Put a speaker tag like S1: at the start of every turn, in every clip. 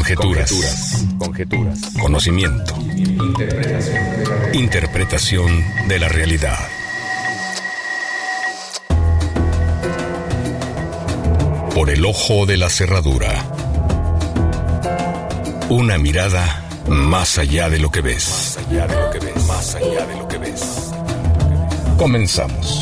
S1: Conjeturas. Conocimiento. Interpretación de la realidad. Por el ojo de la cerradura. Una mirada más allá de lo que ves. Más allá de lo que ves. Comenzamos.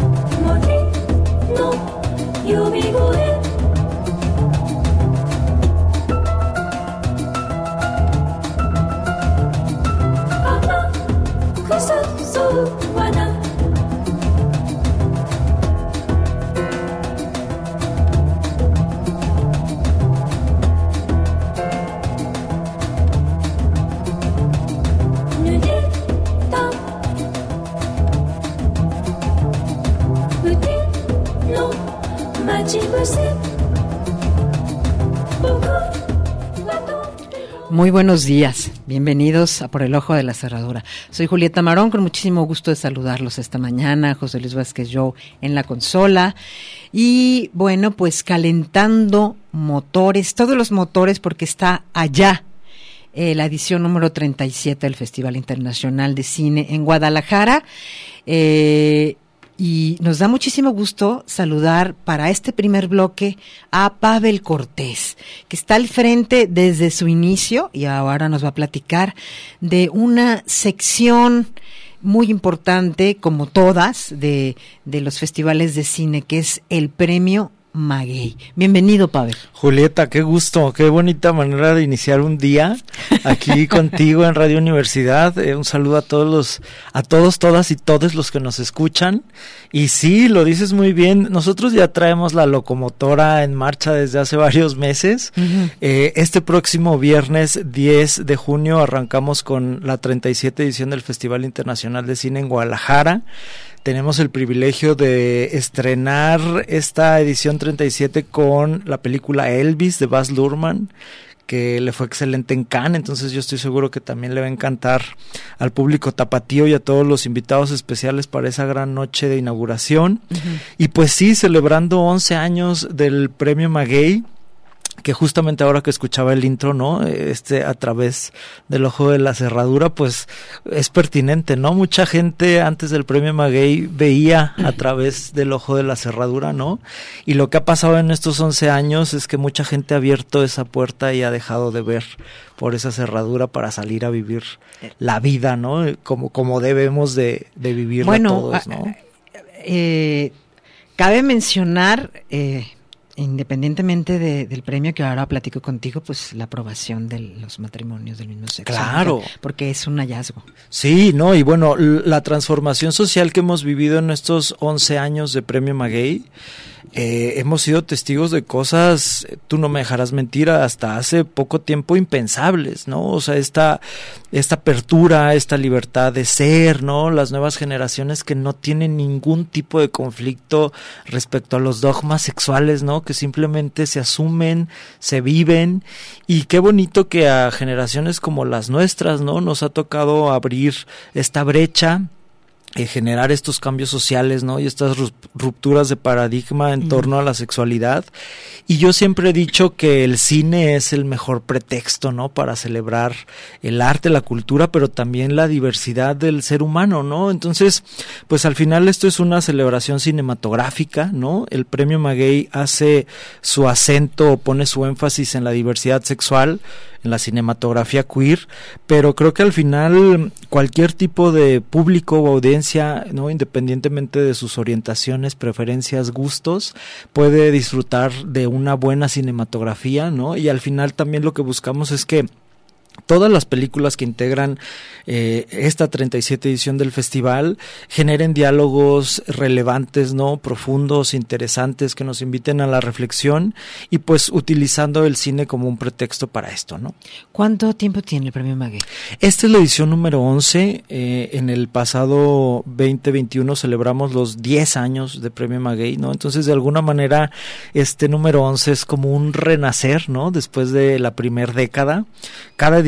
S2: Muy buenos días, bienvenidos a Por el Ojo de la Cerradura. Soy Julieta Marón, con muchísimo gusto de saludarlos esta mañana. José Luis Vázquez Joe en la consola. Y bueno, pues calentando motores, todos los motores, porque está allá la edición número 37 del Festival Internacional de Cine en Guadalajara. Y nos da muchísimo gusto saludar para este primer bloque a Pavel Cortés, que está al frente desde su inicio y ahora nos va a platicar de una sección muy importante, como todas, de los festivales de cine, que es el Premio Maguey. Bienvenido, Pavel.
S3: Julieta, qué gusto, qué bonita manera de iniciar un día aquí contigo en Radio Universidad. Un saludo a todos, todas y todos los que nos escuchan. Y sí, lo dices muy bien, nosotros ya traemos la locomotora en marcha desde hace varios meses. Uh-huh. Este próximo viernes 10 de junio arrancamos con la 37 edición del Festival Internacional de Cine en Guadalajara. Tenemos el privilegio de estrenar esta edición 37 con la película Elvis de Baz Luhrmann, que le fue excelente en Cannes, entonces yo estoy seguro que también le va a encantar al público tapatío y a todos los invitados especiales para esa gran noche de inauguración. Uh-huh. Y pues sí, celebrando 11 años del Premio Maguey, que justamente ahora que escuchaba el intro, ¿no? A través del ojo de la cerradura, pues es pertinente, ¿no? Mucha gente antes del Premio Maguey veía a través del ojo de la cerradura, ¿no? Y lo que ha pasado en estos 11 años es que mucha gente ha abierto esa puerta y ha dejado de ver por esa cerradura para salir a vivir la vida, ¿no? Como debemos de vivirla todos, ¿no?
S2: Cabe mencionar, independientemente del premio, que ahora platico contigo, pues la aprobación de los matrimonios del mismo sexo.
S3: Claro.
S2: Porque es un hallazgo.
S3: Sí, no, y bueno, la transformación social que hemos vivido en estos 11 años de Premio Maguey, hemos sido testigos de cosas, tú no me dejarás mentir, hasta hace poco tiempo impensables, ¿no? O sea, esta apertura, esta libertad de ser, ¿no? Las nuevas generaciones que no tienen ningún tipo de conflicto respecto a los dogmas sexuales, ¿no? Que simplemente se asumen, se viven, y qué bonito que a generaciones como las nuestras, ¿no? Nos ha tocado abrir esta brecha, generar estos cambios sociales, ¿no? Y estas rupturas de paradigma en torno a la sexualidad. Y yo siempre he dicho que el cine es el mejor pretexto, ¿no? Para celebrar el arte, la cultura, pero también la diversidad del ser humano, ¿no? Entonces, pues al final esto es una celebración cinematográfica, ¿no? El Premio Maguey hace su acento, pone su énfasis en la diversidad sexual, en la cinematografía queer, pero creo que al final cualquier tipo de público o audiencia, ¿no? Independientemente de sus orientaciones, preferencias, gustos, puede disfrutar de una buena cinematografía, ¿no? Y al final también lo que buscamos es que todas las películas que integran esta 37 edición del festival generen diálogos relevantes, ¿no? Profundos, interesantes, que nos inviten a la reflexión, y pues utilizando el cine como un pretexto para esto, ¿no?
S2: ¿Cuánto tiempo tiene el Premio Maguey?
S3: Esta es la edición número 11. En el pasado 2021 celebramos los 10 años de Premio Maguey, ¿no? Entonces, de alguna manera, este número 11 es como un renacer, ¿no? Después de la primer década. Cada edición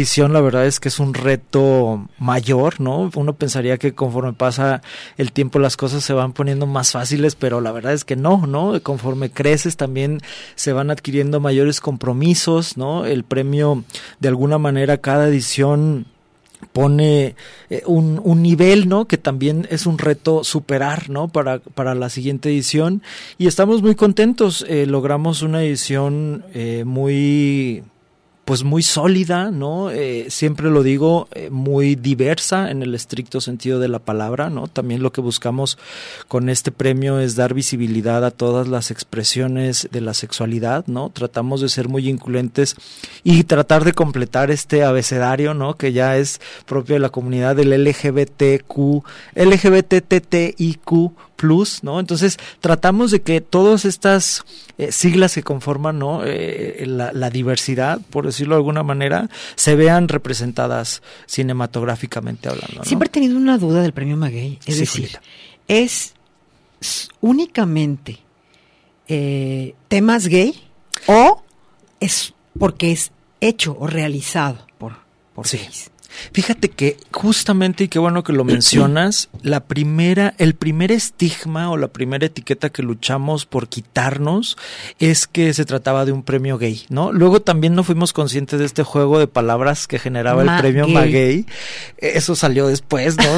S3: edición la verdad es que es un reto mayor, ¿no? Uno pensaría que conforme pasa el tiempo las cosas se van poniendo más fáciles, pero la verdad es que no, ¿no? Conforme creces también se van adquiriendo mayores compromisos, ¿no? El premio, de alguna manera, cada edición pone un nivel, ¿no? Que también es un reto superar, ¿no? Para la siguiente edición, y estamos muy contentos. Logramos una edición muy sólida, ¿no? Siempre lo digo, muy diversa en el estricto sentido de la palabra, ¿no? También lo que buscamos con este premio es dar visibilidad a todas las expresiones de la sexualidad, ¿no? Tratamos de ser muy incluyentes y tratar de completar este abecedario, ¿no? Que ya es propio de la comunidad del LGBTTIQ+, ¿no? Entonces tratamos de que todas estas siglas que conforman, ¿no? La diversidad, por decirlo de alguna manera, se vean representadas cinematográficamente hablando, ¿no?
S2: Siempre he tenido una duda del premio Maguey, es decir, Julieta, ¿es únicamente temas gay o es porque es hecho o realizado por gays?
S3: Fíjate que justamente, y qué bueno que lo mencionas, el primer estigma o la primera etiqueta que luchamos por quitarnos es que se trataba de un premio gay, ¿no? Luego también no fuimos conscientes de este juego de palabras que generaba el premio Maguey. Eso salió después, ¿no?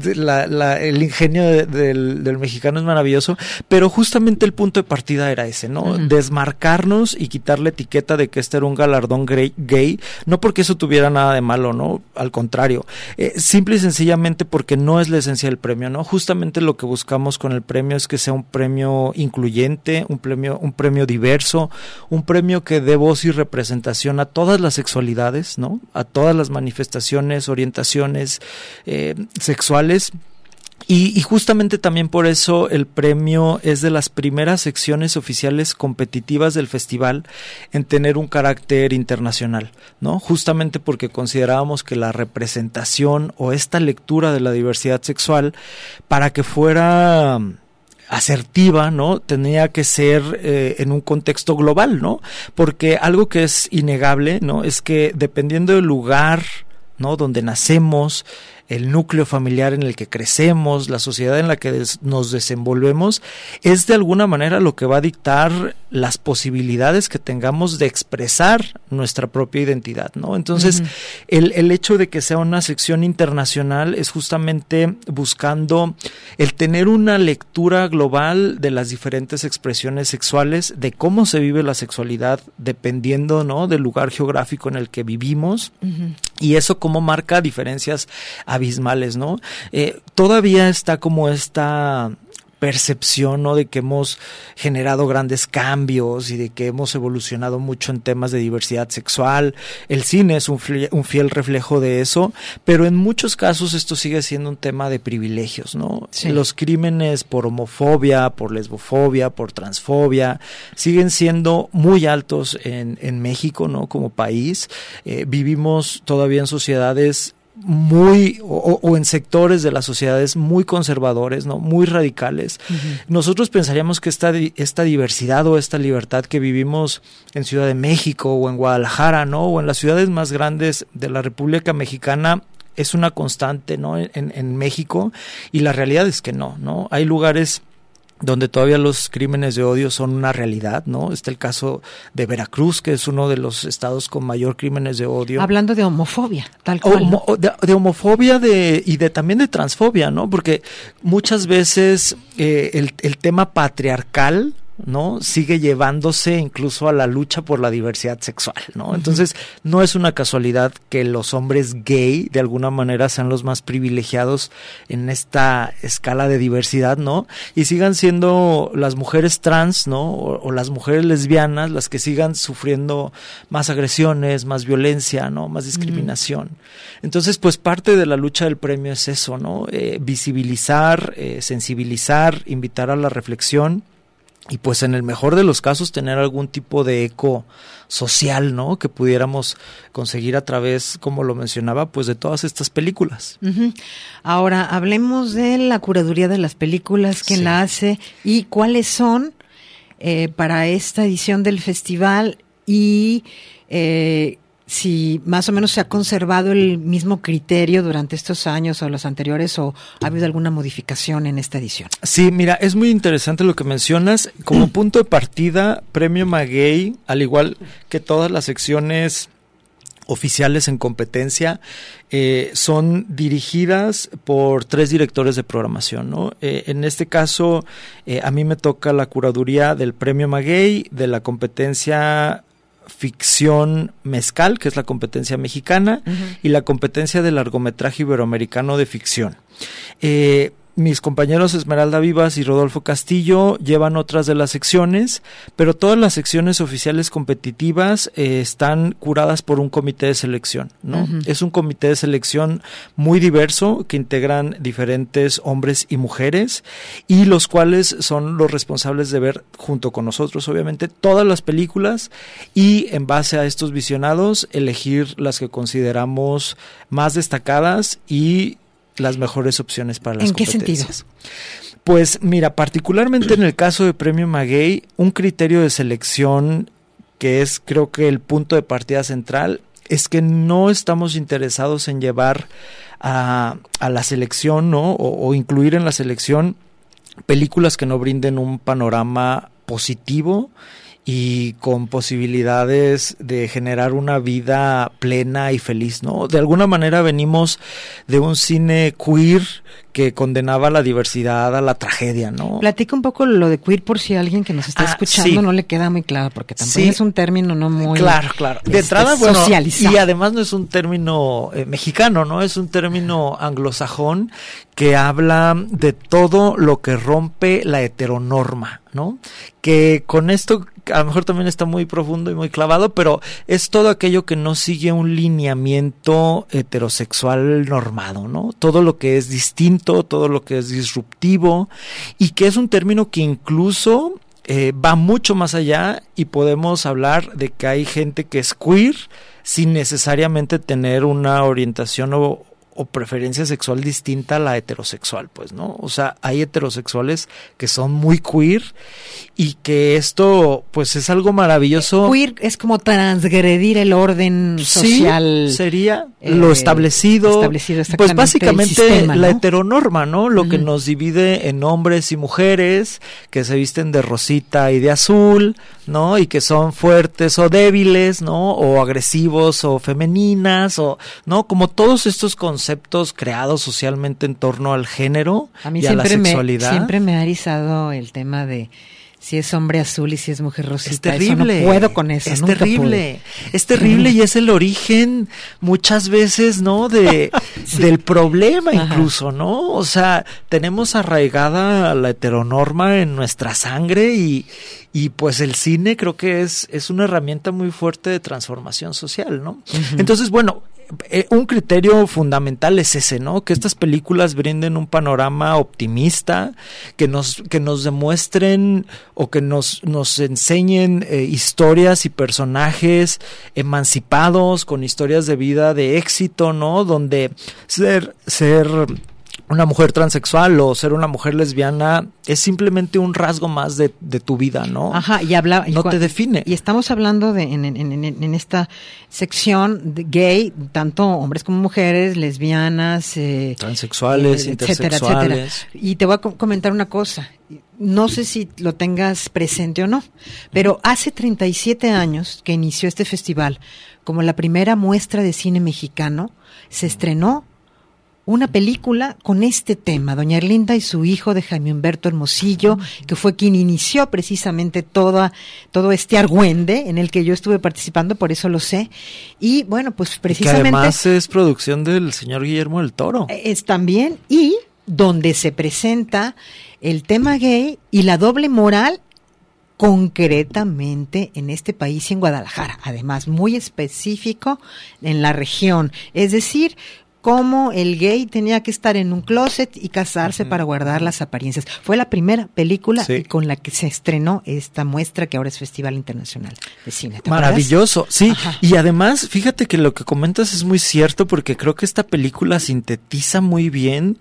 S3: El ingenio del mexicano es maravilloso, pero justamente el punto de partida era ese, ¿no? Uh-huh. Desmarcarnos y quitar la etiqueta de que este era un galardón gay, no porque eso tuviera nada de malo, ¿no? Al contrario, simple y sencillamente porque no es la esencia del premio, ¿no? Justamente lo que buscamos con el premio es que sea un premio incluyente, un premio diverso, un premio que dé voz y representación a todas las sexualidades, ¿no? A todas las manifestaciones, orientaciones sexuales. Y justamente también por eso el premio es de las primeras secciones oficiales competitivas del festival en tener un carácter internacional, ¿no? Justamente porque considerábamos que la representación o esta lectura de la diversidad sexual, para que fuera asertiva, ¿no? Tenía que ser en un contexto global, ¿no? Porque algo que es innegable, ¿no? Es que dependiendo del lugar, ¿no? Donde nacemos, el núcleo familiar en el que crecemos, la sociedad en la que nos desenvolvemos, es de alguna manera lo que va a dictar las posibilidades que tengamos de expresar nuestra propia identidad, ¿no? Entonces, el hecho de que sea una sección internacional es justamente buscando el tener una lectura global de las diferentes expresiones sexuales, de cómo se vive la sexualidad dependiendo, ¿no? del lugar geográfico en el que vivimos, y eso cómo marca diferencias abismales, ¿no? Todavía está como esta percepción, ¿no? De que hemos generado grandes cambios y de que hemos evolucionado mucho en temas de diversidad sexual. El cine es un fiel reflejo de eso, pero en muchos casos esto sigue siendo un tema de privilegios, ¿no? Sí. Los crímenes por homofobia, por lesbofobia, por transfobia, siguen siendo muy altos en México, ¿no? Como país. Vivimos todavía en sociedades o en sectores de las sociedades muy conservadores, ¿no? Muy radicales. Nosotros pensaríamos que esta diversidad o esta libertad que vivimos en Ciudad de México o en Guadalajara, ¿no? O en las ciudades más grandes de la República Mexicana es una constante, ¿no? En México, y la realidad es que no. Hay lugares donde todavía los crímenes de odio son una realidad, ¿no? Está el caso de Veracruz, que es uno de los estados con mayor crímenes de odio.
S2: Hablando de homofobia, tal cual.
S3: De homofobia y también de transfobia, ¿no? Porque muchas veces el tema patriarcal, ¿no? sigue llevándose incluso a la lucha por la diversidad sexual, ¿no? Entonces, no es una casualidad que los hombres gay de alguna manera sean los más privilegiados en esta escala de diversidad, ¿no? Y sigan siendo las mujeres trans, ¿no? O las mujeres lesbianas las que sigan sufriendo más agresiones, más violencia, ¿no? Más discriminación. Entonces, pues parte de la lucha del premio es eso, ¿no? Visibilizar, sensibilizar, invitar a la reflexión. Y pues en el mejor de los casos tener algún tipo de eco social, ¿no? Que pudiéramos conseguir a través, como lo mencionaba, pues de todas estas películas.
S2: Ahora, hablemos de la curaduría de las películas, quién la hace y cuáles son para esta edición del festival, y si más o menos se ha conservado el mismo criterio durante estos años o los anteriores, o ha habido alguna modificación en esta edición.
S3: Sí, mira, es muy interesante lo que mencionas. Como punto de partida, Premio Maguey, al igual que todas las secciones oficiales en competencia, son dirigidas por 3 directores de programación, ¿no? En este caso, a mí me toca la curaduría del Premio Maguey, de la competencia Ficción Mezcal, que es la competencia mexicana, y la competencia de largometraje iberoamericano de ficción. Mis compañeros Esmeralda Vivas y Rodolfo Castillo llevan otras de las secciones, pero todas las secciones oficiales competitivas están curadas por un comité de selección, ¿no? Es un comité de selección muy diverso que integran diferentes hombres y mujeres, y los cuales son los responsables de ver, junto con nosotros obviamente, todas las películas, y en base a estos visionados elegir las que consideramos más destacadas y las mejores opciones para las competencias.
S2: ¿En qué sentido?
S3: Pues mira, particularmente en el caso de Premio Maguey, un criterio de selección que es, creo que, el punto de partida central, es que no estamos interesados en llevar a la selección, ¿no? O incluir en la selección películas que no brinden un panorama positivo y con posibilidades de generar una vida plena y feliz, ¿no? De alguna manera venimos de un cine queer que condenaba la diversidad a la tragedia, ¿no?
S2: Platica un poco lo de queer por si alguien que nos está escuchando no le queda muy claro, porque también es un término no muy
S3: claro. De entrada, bueno,
S2: socializado.
S3: Y además no es un término mexicano, ¿no? Es un término anglosajón que habla de todo lo que rompe la heteronorma, ¿no? Que con esto a lo mejor también está muy profundo y muy clavado, pero es todo aquello que no sigue un lineamiento heterosexual normado, ¿no? Todo lo que es distinto, todo lo que es disruptivo, y que es un término que incluso va mucho más allá, y podemos hablar de que hay gente que es queer sin necesariamente tener una orientación o preferencia sexual distinta a la heterosexual, pues, ¿no? O sea, hay heterosexuales que son muy queer, y que esto, pues, es algo maravilloso.
S2: Queer es como transgredir el orden social.
S3: Sí, sería lo establecido pues básicamente sistema, ¿no? La heteronorma, ¿no? Lo que nos divide en hombres y mujeres que se visten de rosita y de azul, ¿no? Y que son fuertes o débiles, ¿no? O agresivos o femeninas, o, ¿no? Como todos estos conceptos creados socialmente en torno al género y a la sexualidad.
S2: Siempre me ha erizado el tema de si es hombre azul y si es mujer rosita.
S3: Es terrible.
S2: Eso no puedo con eso.
S3: Es terrible. Es terrible, y es el origen muchas veces, ¿no? Del problema incluso, ¿no? O sea, tenemos arraigada la heteronorma en nuestra sangre, y pues el cine creo que es una herramienta muy fuerte de transformación social, ¿no? Entonces, bueno, un criterio fundamental es ese, ¿no? Que estas películas brinden un panorama optimista, que nos demuestren o que nos enseñen historias y personajes emancipados, con historias de vida de éxito, ¿no? Donde ser una mujer transexual o ser una mujer lesbiana es simplemente un rasgo más de tu vida, ¿no?
S2: Ajá,
S3: no te define.
S2: Y estamos hablando de en esta sección de gay, tanto hombres como mujeres, lesbianas,
S3: transexuales, intersexuales.
S2: Etcétera. Y te voy a comentar una cosa. No sé si lo tengas presente o no, pero hace 37 años que inició este festival, como la primera muestra de cine mexicano, se estrenó una película con este tema, Doña Erlinda y su hijo, de Jaime Humberto Hermosillo, que fue quien inició precisamente todo este argüende en el que yo estuve participando, por eso lo sé. Y bueno, pues precisamente...
S3: Que además es producción del señor Guillermo del Toro.
S2: Es también, y donde se presenta el tema gay y la doble moral concretamente en este país y en Guadalajara, además muy específico en la región, es decir, cómo el gay tenía que estar en un closet y casarse para guardar las apariencias. Fue la primera película con la que se estrenó esta muestra que ahora es Festival Internacional de Cine.
S3: Maravilloso, sí.
S2: Ajá.
S3: Y además, fíjate que lo que comentas es muy cierto, porque creo que esta película sintetiza muy bien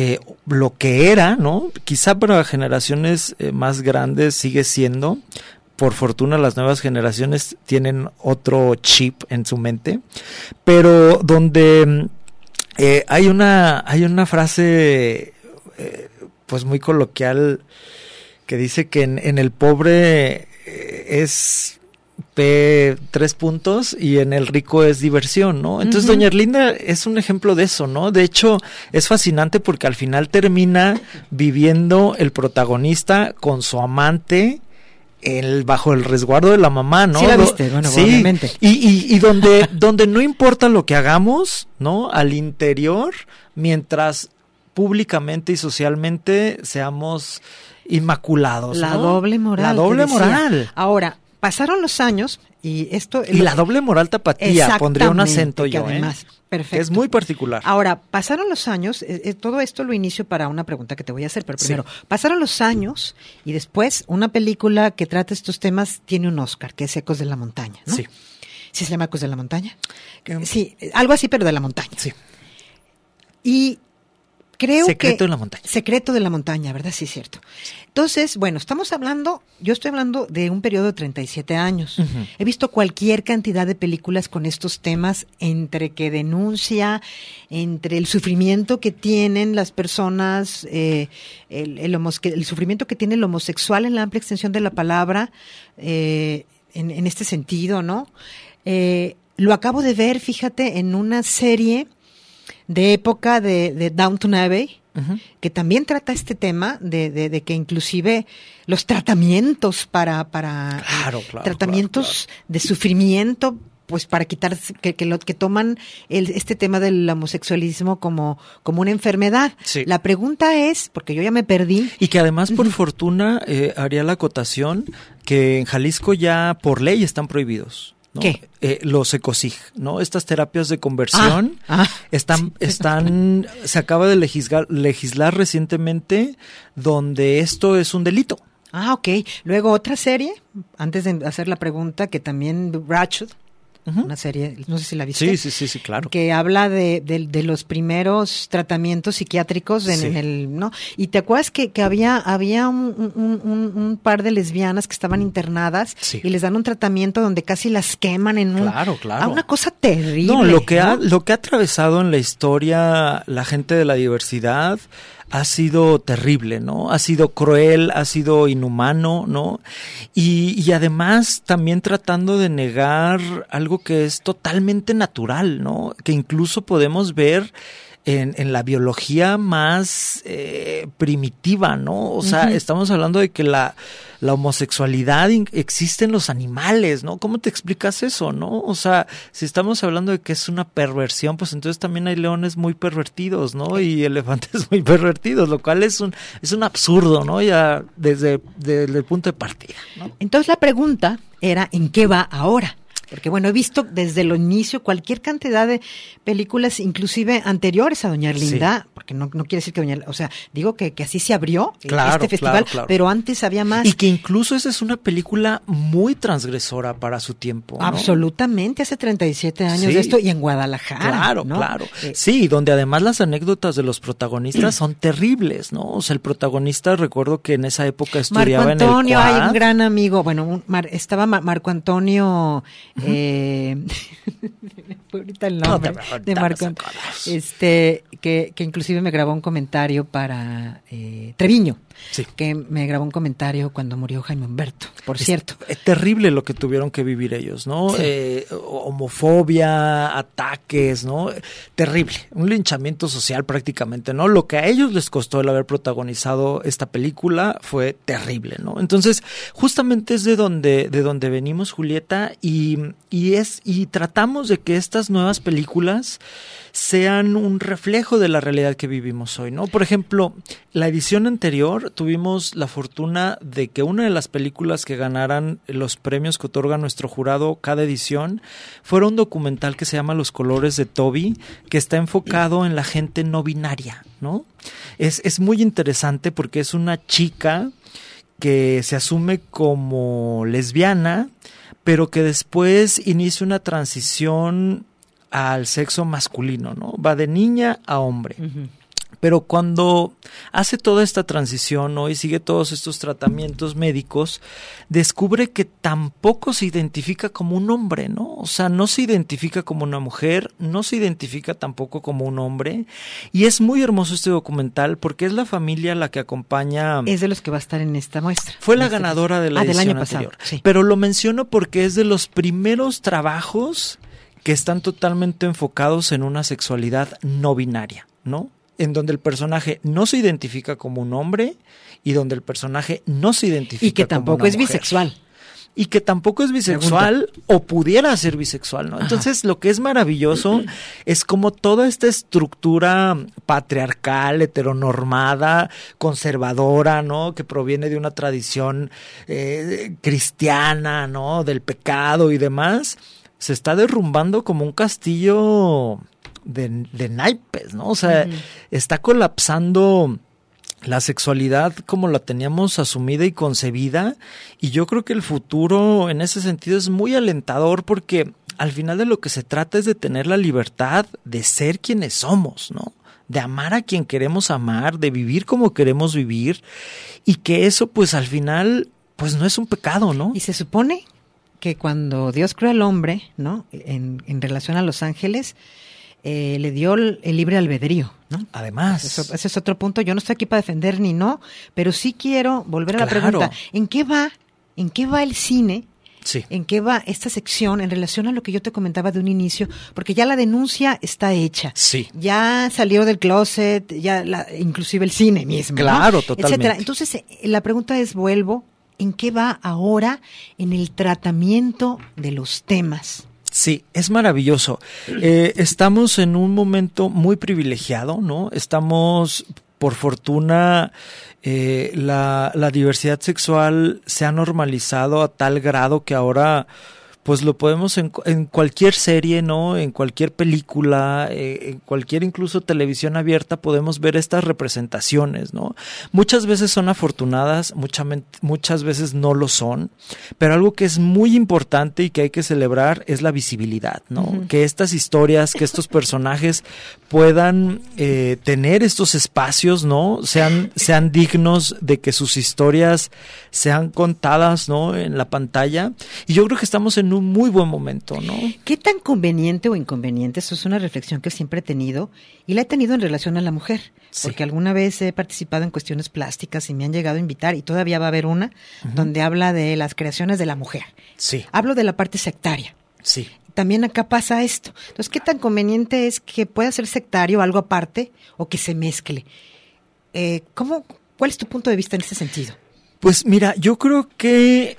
S3: lo que era, ¿no? Quizá para generaciones más grandes sigue siendo, por fortuna las nuevas generaciones tienen otro chip en su mente, pero donde hay una frase pues muy coloquial que dice que en el pobre es P 3 puntos y en el rico es diversión, ¿no? Entonces Doña Erlinda es un ejemplo de eso, ¿no? De hecho es fascinante porque al final termina viviendo el protagonista con su amante bajo el resguardo de la mamá, ¿no?
S2: Sí la viste, bueno,
S3: sí,
S2: obviamente.
S3: Y donde no importa lo que hagamos, ¿no? Al interior, mientras públicamente y socialmente seamos inmaculados,
S2: La
S3: ¿no?
S2: doble moral.
S3: La doble moral.
S2: Ahora, pasaron los años y esto...
S3: Y la doble moral tapatía, pondría un acento yo,
S2: además, perfecto.
S3: Es muy particular.
S2: Ahora, pasaron los años, todo esto lo inicio para una pregunta que te voy a hacer, pero primero, pasaron los años y después una película que trata estos temas tiene un Oscar, que es Ecos de la Montaña, ¿no?
S3: Sí.
S2: ¿Sí se llama Ecos de la Montaña? Sí, algo así, pero de la montaña.
S3: Sí.
S2: Y creo
S3: Secreto de la Montaña.
S2: Secreto de la Montaña, ¿verdad? Sí, cierto. Entonces, bueno, yo estoy hablando de un periodo de 37 años. Uh-huh. He visto cualquier cantidad de películas con estos temas, entre que denuncia, entre el sufrimiento que tienen las personas, el sufrimiento que tiene el homosexual en la amplia extensión de la palabra, en este sentido, ¿no? Lo acabo de ver, fíjate, en una serie de época de Downton Abbey, uh-huh, que también trata este tema de que inclusive los tratamientos para tratamientos de sufrimiento, pues para quitar que toman este tema del homosexualismo como una enfermedad. Sí. La pregunta es, porque yo ya me perdí.
S3: Y que además, por fortuna, haría la acotación que en Jalisco ya por ley están prohibidos, ¿no?
S2: ¿Qué?
S3: Los ECOSIG, ¿no? Estas terapias de conversión se acaba de legislar recientemente donde esto es un delito.
S2: Ah, ok. Luego otra serie, antes de hacer la pregunta, que también Ratched, uh-huh, una serie, no sé si la viste.
S3: Sí, claro.
S2: Que habla de los primeros tratamientos psiquiátricos en el, ¿no? Y te acuerdas que había un par de lesbianas que estaban internadas, sí, y les dan un tratamiento donde casi las queman en
S3: Claro.
S2: una cosa terrible.
S3: No, lo que ha atravesado en la historia la gente de la diversidad ha sido terrible, ¿no? Ha sido cruel, ha sido inhumano, ¿no? Y además también tratando de negar algo que es totalmente natural, ¿no? Que incluso podemos ver en la biología más primitiva, ¿no? O sea, uh-huh, estamos hablando de que la homosexualidad existe en los animales, ¿no? ¿Cómo te explicas eso, no? O sea, si estamos hablando de que es una perversión, pues entonces también hay leones muy pervertidos, ¿no? Y elefantes muy pervertidos, lo cual es un absurdo, ¿no? Ya desde el punto de partida, ¿no?
S2: Entonces la pregunta era, ¿en qué va ahora? Porque bueno, he visto desde el inicio cualquier cantidad de películas, inclusive anteriores a Doña Erlinda, sí, porque no quiere decir que Doña, o sea, digo que así se abrió este festival, claro. Pero antes había más.
S3: Y que incluso esa es una película muy transgresora para su tiempo, ¿no?
S2: Absolutamente, hace 37 años, sí, de esto, y en Guadalajara.
S3: Claro, ¿no? Claro. Sí, donde además las anécdotas de los protagonistas son terribles, ¿no? O sea, el protagonista, recuerdo que en esa época estudiaba
S2: Marco Antonio,
S3: en el Quad.
S2: Hay un gran amigo, bueno, estaba Marco Antonio. Ahorita el nombre de Marco, que inclusive me grabó un comentario para Treviño, sí, que me grabó un comentario cuando murió Jaime Humberto, por cierto.
S3: Es terrible lo que tuvieron que vivir ellos, ¿no? Sí. Homofobia, ataques, ¿no? Terrible, un linchamiento social prácticamente, ¿no? Lo que a ellos les costó el haber protagonizado esta película fue terrible, ¿no? Entonces, justamente es de donde venimos, Julieta, y tratamos de que estas nuevas películas sean un reflejo de la realidad que vivimos hoy, ¿no? Por ejemplo, la edición anterior tuvimos la fortuna de que una de las películas que ganaran los premios que otorga nuestro jurado cada edición fuera un documental que se llama Los colores de Toby, que está enfocado en la gente no binaria, ¿no? Es muy interesante porque es una chica que se asume como lesbiana, pero que después inicia una transición al sexo masculino, ¿no? Va de niña a hombre. Uh-huh. Pero cuando hace toda esta transición, ¿no? Y sigue todos estos tratamientos médicos, descubre que tampoco se identifica como un hombre, ¿no? O sea, no se identifica como una mujer, no se identifica tampoco como un hombre. Y es muy hermoso este documental porque es la familia la que acompaña.
S2: Es de los que va a estar en esta muestra.
S3: Fue la ganadora de la edición
S2: del año
S3: anterior.
S2: pasado. Sí.
S3: Pero lo menciono porque es de los primeros trabajos que están totalmente enfocados en una sexualidad no binaria, ¿no? En donde el personaje no se identifica como un hombre y donde el personaje no se identifica
S2: y que
S3: como
S2: tampoco
S3: una
S2: es
S3: mujer.
S2: bisexual.
S3: Y que tampoco es bisexual o pudiera ser bisexual, ¿no? Entonces, lo que es maravilloso es como toda esta estructura patriarcal, heteronormada, conservadora, ¿no? Que proviene de una tradición cristiana, ¿no? Del pecado y demás, se está derrumbando como un castillo de naipes, ¿no? O sea, está colapsando la sexualidad como la teníamos asumida y concebida, y yo creo que el futuro en ese sentido es muy alentador porque al final de lo que se trata es de tener la libertad de ser quienes somos, ¿no? De amar a quien queremos amar, de vivir como queremos vivir, y que eso pues al final pues no es un pecado, ¿no?
S2: Y se supone que cuando Dios creó al hombre, ¿no? En relación a los ángeles, le dio el libre albedrío, ¿no?
S3: Además.
S2: Ese es otro punto. Yo no estoy aquí para defender ni no, pero sí quiero volver a la pregunta. ¿En qué va el cine?
S3: Sí.
S2: ¿En qué va esta sección en relación a lo que yo te comentaba de un inicio? Porque ya la denuncia está hecha.
S3: Sí.
S2: Ya salió del closet, inclusive el cine mismo.
S3: Claro,
S2: ¿no?
S3: totalmente.
S2: Etcétera. Entonces, la pregunta es, vuelvo, ¿en qué va ahora en el tratamiento de los temas?
S3: Sí, es maravilloso. Estamos en un momento muy privilegiado, ¿no? Estamos, por fortuna, la diversidad sexual se ha normalizado a tal grado que ahora pues lo podemos en cualquier serie, ¿no? En cualquier película, en cualquier incluso televisión abierta podemos ver estas representaciones, ¿no? Muchas veces son afortunadas, muchas veces no lo son, pero algo que es muy importante y que hay que celebrar es la visibilidad, ¿no? Que estas historias, que estos personajes puedan tener estos espacios, ¿no? Sean dignos de que sus historias sean contadas, ¿no? En la pantalla. Y yo creo que estamos en un muy buen momento, ¿no?
S2: ¿Qué tan conveniente o inconveniente? Eso es una reflexión que siempre he tenido y la he tenido en relación a la mujer, sí. Porque alguna vez he participado en cuestiones plásticas y me han llegado a invitar y todavía va a haber una donde habla de las creaciones de la mujer. Sí. Hablo de la parte sectaria.
S3: Sí.
S2: También acá pasa esto. Entonces, ¿qué tan conveniente es que pueda ser sectario algo aparte o que se mezcle? ¿Cuál es tu punto de vista en ese sentido? Pues mira, yo creo que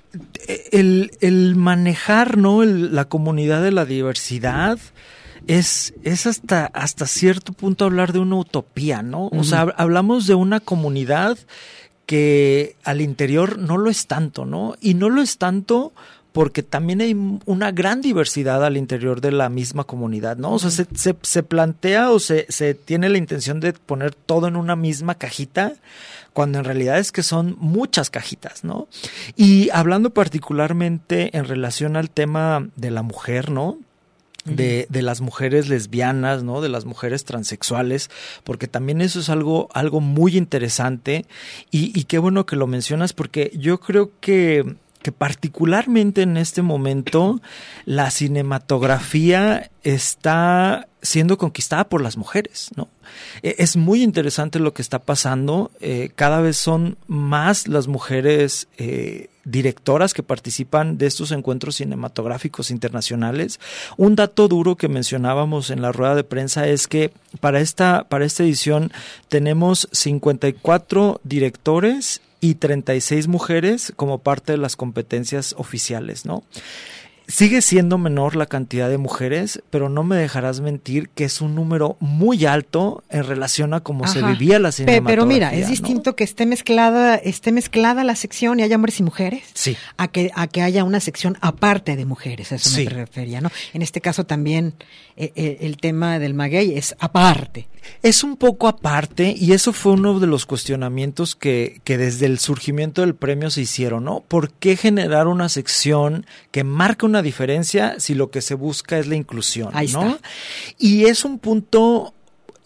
S2: el manejar, ¿no? La comunidad de la diversidad es hasta cierto punto hablar de una utopía, ¿no? O sea, hablamos de una comunidad que al interior no lo es tanto, ¿no? Y no lo es tanto porque también hay una gran diversidad al interior de la misma comunidad, ¿no? O sea, se plantea o se tiene la intención de poner todo en una misma cajita, cuando en realidad es que son muchas cajitas, ¿no? Y hablando particularmente en relación al tema de la mujer, ¿no? De las mujeres lesbianas, ¿no? De las mujeres transexuales, porque también eso es algo muy interesante y qué bueno que lo mencionas, porque yo creo que particularmente en este momento la cinematografía está siendo conquistada por las mujeres, ¿no? Es muy interesante lo que está pasando. Cada vez son más las mujeres directoras que participan de estos encuentros cinematográficos internacionales. Un dato duro que mencionábamos en la rueda de prensa es que para esta edición tenemos 54 directores y 36 mujeres como parte de las competencias oficiales, ¿no? Sigue siendo menor la cantidad de mujeres, pero no me dejarás mentir que es un número muy alto en relación a cómo se vivía la cinematografía. Pero mira, es distinto, ¿no? Que esté mezclada la sección y haya hombres y mujeres, sí, a que haya una sección aparte de mujeres, a eso sí me refería, ¿no? En este caso también el tema del maguey es aparte. Es un poco aparte y eso fue uno de los cuestionamientos que desde el surgimiento del premio se hicieron, ¿no? ¿Por qué generar una sección que marca una diferencia si lo que se busca es la inclusión? Ahí, ¿no? Está. Y es un punto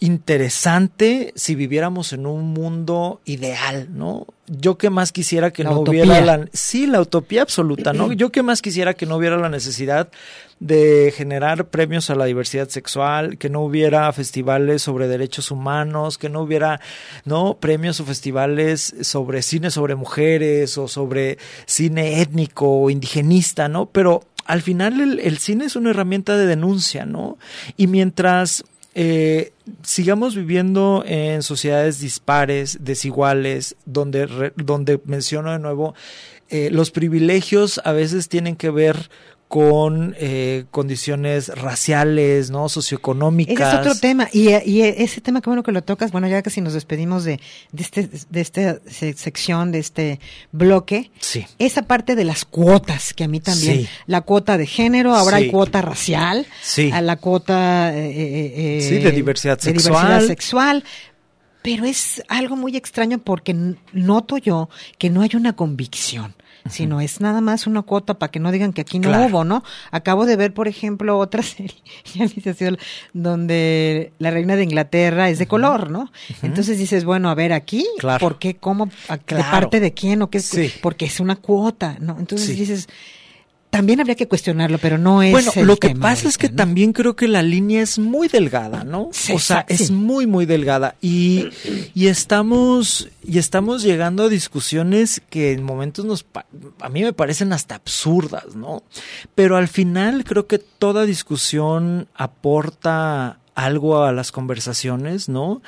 S3: interesante si viviéramos en un mundo ideal, ¿no? Yo que más quisiera que
S2: la
S3: no
S2: utopía.
S3: hubiera la utopía absoluta, ¿no? Yo que más quisiera que no hubiera la necesidad de generar premios a la diversidad sexual, que no hubiera festivales sobre derechos humanos, que no hubiera, ¿no?, premios o festivales sobre cine sobre mujeres o sobre cine étnico o indigenista, ¿no? Pero al final el cine es una herramienta de denuncia, ¿no? Y mientras sigamos viviendo en sociedades dispares, desiguales, donde menciono de nuevo, los privilegios a veces tienen que ver con condiciones raciales, ¿no?, socioeconómicas.
S2: Ese es otro tema, y ese tema, qué bueno que lo tocas. Bueno, ya casi nos despedimos de esta sección, de este bloque.
S3: Sí.
S2: Esa parte de las cuotas, que a mí también,
S3: Sí.
S2: la cuota de género, ahora
S3: Sí.
S2: hay cuota racial,
S3: Sí.
S2: a la cuota
S3: de diversidad sexual.
S2: diversidad sexual. Pero es algo muy extraño porque noto yo que no hay una convicción, sino es nada más una cuota para que no digan que aquí no
S3: Claro.
S2: hubo, ¿no? Acabo de ver, por ejemplo, otra serie, ya ni sé si donde la reina de Inglaterra es de color, ¿no? Entonces dices, bueno, a ver, aquí,
S3: Claro.
S2: ¿por qué, cómo, de
S3: Claro.
S2: parte de quién o qué?
S3: Sí.
S2: Porque es una cuota, ¿no? Entonces
S3: Sí.
S2: dices, también habría que cuestionarlo, pero no es
S3: Bueno,
S2: el
S3: lo que
S2: tema
S3: pasa es que
S2: ahorita, ¿no?
S3: también creo que la línea es muy delgada, ¿no?
S2: Sí,
S3: o sea,
S2: sí.
S3: es muy, muy delgada. Y estamos llegando a discusiones que en momentos a mí me parecen hasta absurdas, ¿no? Pero al final creo que toda discusión aporta algo a las conversaciones, ¿no?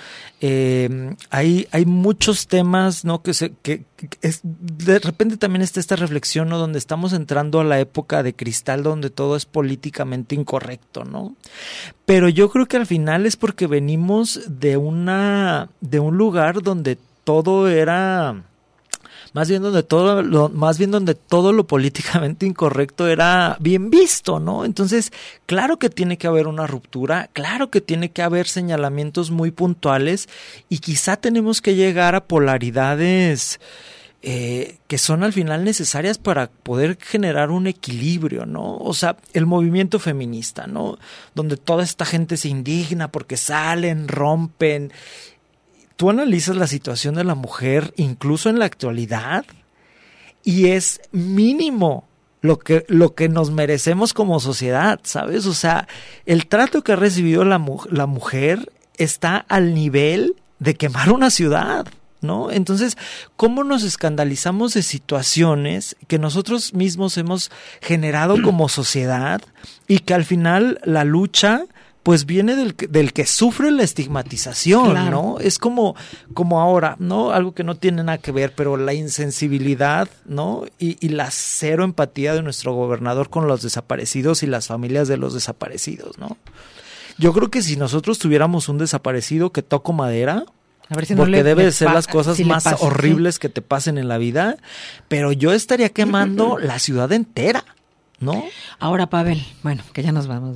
S3: Hay muchos temas, ¿no? De repente también está esta reflexión, ¿no?, donde estamos entrando a la época de cristal, donde todo es políticamente incorrecto, ¿no? Pero yo creo que al final es porque venimos de un lugar donde todo era, más bien donde todo lo políticamente incorrecto era bien visto, ¿no? Entonces, claro que tiene que haber una ruptura, claro que tiene que haber señalamientos muy puntuales, y quizá tenemos que llegar a polaridades que son al final necesarias para poder generar un equilibrio, ¿no? O sea, el movimiento feminista, ¿no?, donde toda esta gente se indigna porque salen, rompen. Tú analizas la situación de la mujer incluso en la actualidad y es mínimo lo que nos merecemos como sociedad, ¿sabes? O sea, el trato que ha recibido la mujer está al nivel de quemar una ciudad, ¿no? Entonces, ¿cómo nos escandalizamos de situaciones que nosotros mismos hemos generado como sociedad y que al final la lucha pues viene del que sufre la estigmatización,
S2: Claro.
S3: ¿no? Es como ahora, ¿no? Algo que no tiene nada que ver, pero la insensibilidad, ¿no? Y la cero empatía de nuestro gobernador con los desaparecidos y las familias de los desaparecidos, ¿no? Yo creo que si nosotros tuviéramos un desaparecido, que toco madera,
S2: A ver si
S3: porque
S2: no
S3: debe de ser las cosas
S2: si le
S3: más
S2: pasa,
S3: horribles que te pasen en la vida, pero yo estaría quemando la ciudad entera, ¿no?
S2: Ahora, Pavel, bueno, que ya nos vamos.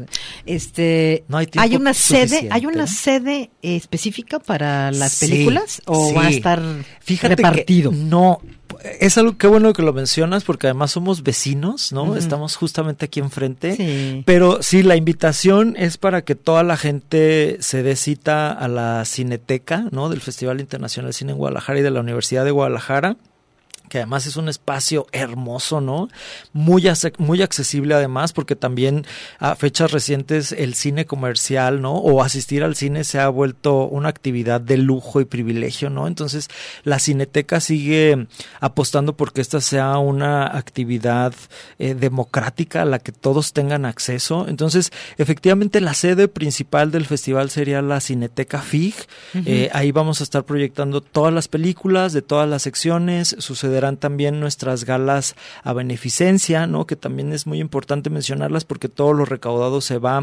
S3: No hay tiempo
S2: ¿Hay una
S3: suficiente.
S2: sede específica para las
S3: Sí,
S2: películas o
S3: sí.
S2: va a estar
S3: Fíjate
S2: repartido?
S3: que no, es algo que bueno que lo mencionas porque además somos vecinos, ¿no?
S2: Ujú.
S3: Estamos justamente aquí enfrente.
S2: Sí.
S3: Pero sí, la invitación es para que toda la gente se dé cita a la Cineteca, ¿no?, del Festival Internacional de Cine en Guadalajara y de la Universidad de Guadalajara, que además es un espacio hermoso, ¿no? Muy accesible además, porque también a fechas recientes el cine comercial, ¿no?, o asistir al cine se ha vuelto una actividad de lujo y privilegio, ¿no? Entonces la Cineteca sigue apostando porque esta sea una actividad democrática a la que todos tengan acceso. Entonces, efectivamente, la sede principal del festival sería la Cineteca FIG. Ahí vamos a estar proyectando todas las películas de todas las secciones. Sucederán también nuestras galas a beneficencia, ¿no?, que también es muy importante mencionarlas porque todo lo recaudado se va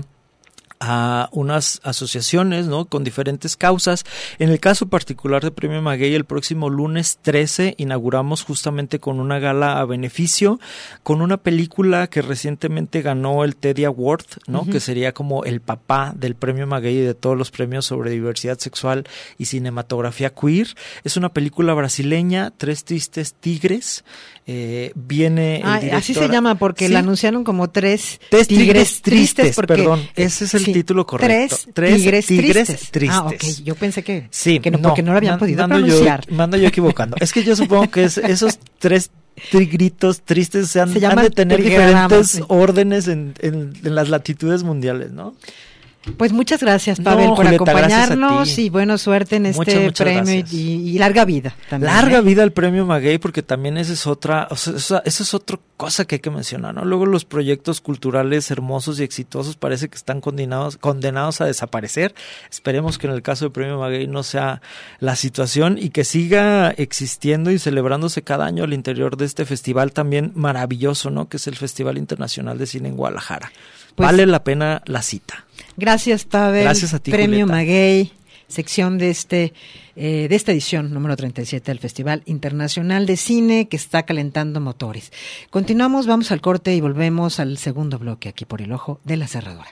S3: a unas asociaciones, ¿no?, con diferentes causas. En el caso particular de Premio Maguey, el próximo lunes 13 inauguramos justamente con una gala a beneficio, con una película que recientemente ganó el Teddy Award, ¿no?, que sería como el papá del Premio Maguey y de todos los premios sobre diversidad sexual y cinematografía queer. Es una película brasileña, Tres Tristes Tigres, viene el director.
S2: Así se llama porque la anunciaron como tres
S3: tigres tristes,
S2: porque,
S3: perdón, ese es el título correcto.
S2: Tres tigres tristes.
S3: Ah,
S2: ok, yo pensé que,
S3: sí,
S2: que no, porque no lo habían podido pronunciar.
S3: Mando yo equivocando. Es que yo supongo que esos tres tigritos tristes han de tener diferentes órdenes en las latitudes mundiales, ¿no?
S2: Pues muchas gracias, Pavel, por
S3: Julieta,
S2: acompañarnos y buena suerte en este premio y larga vida también.
S3: Larga vida al premio Maguey, porque también esa es otra cosa que hay que mencionar, ¿no? Luego los proyectos culturales hermosos y exitosos parece que están condenados a desaparecer. Esperemos que en el caso del premio Maguey no sea la situación y que siga existiendo y celebrándose cada año al interior de este festival también maravilloso, ¿no? Que es el Festival Internacional de Cine en Guadalajara. Pues, vale la pena la cita.
S2: Gracias, Pavel.
S3: Gracias a ti,
S2: Premio
S3: Julieta.
S2: Maguey, sección de esta edición número 37 del Festival Internacional de Cine que está calentando motores. Continuamos, vamos al corte y volvemos al segundo bloque aquí por el Ojo de la Cerradura.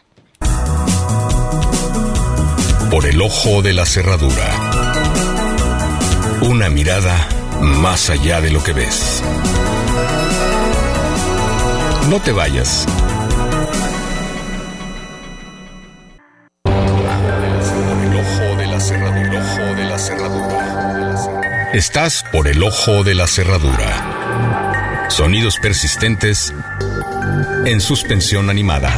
S1: Por el Ojo de la Cerradura. Una mirada más allá de lo que ves. No te vayas. Estás por el Ojo de la Cerradura. Sonidos persistentes en suspensión animada.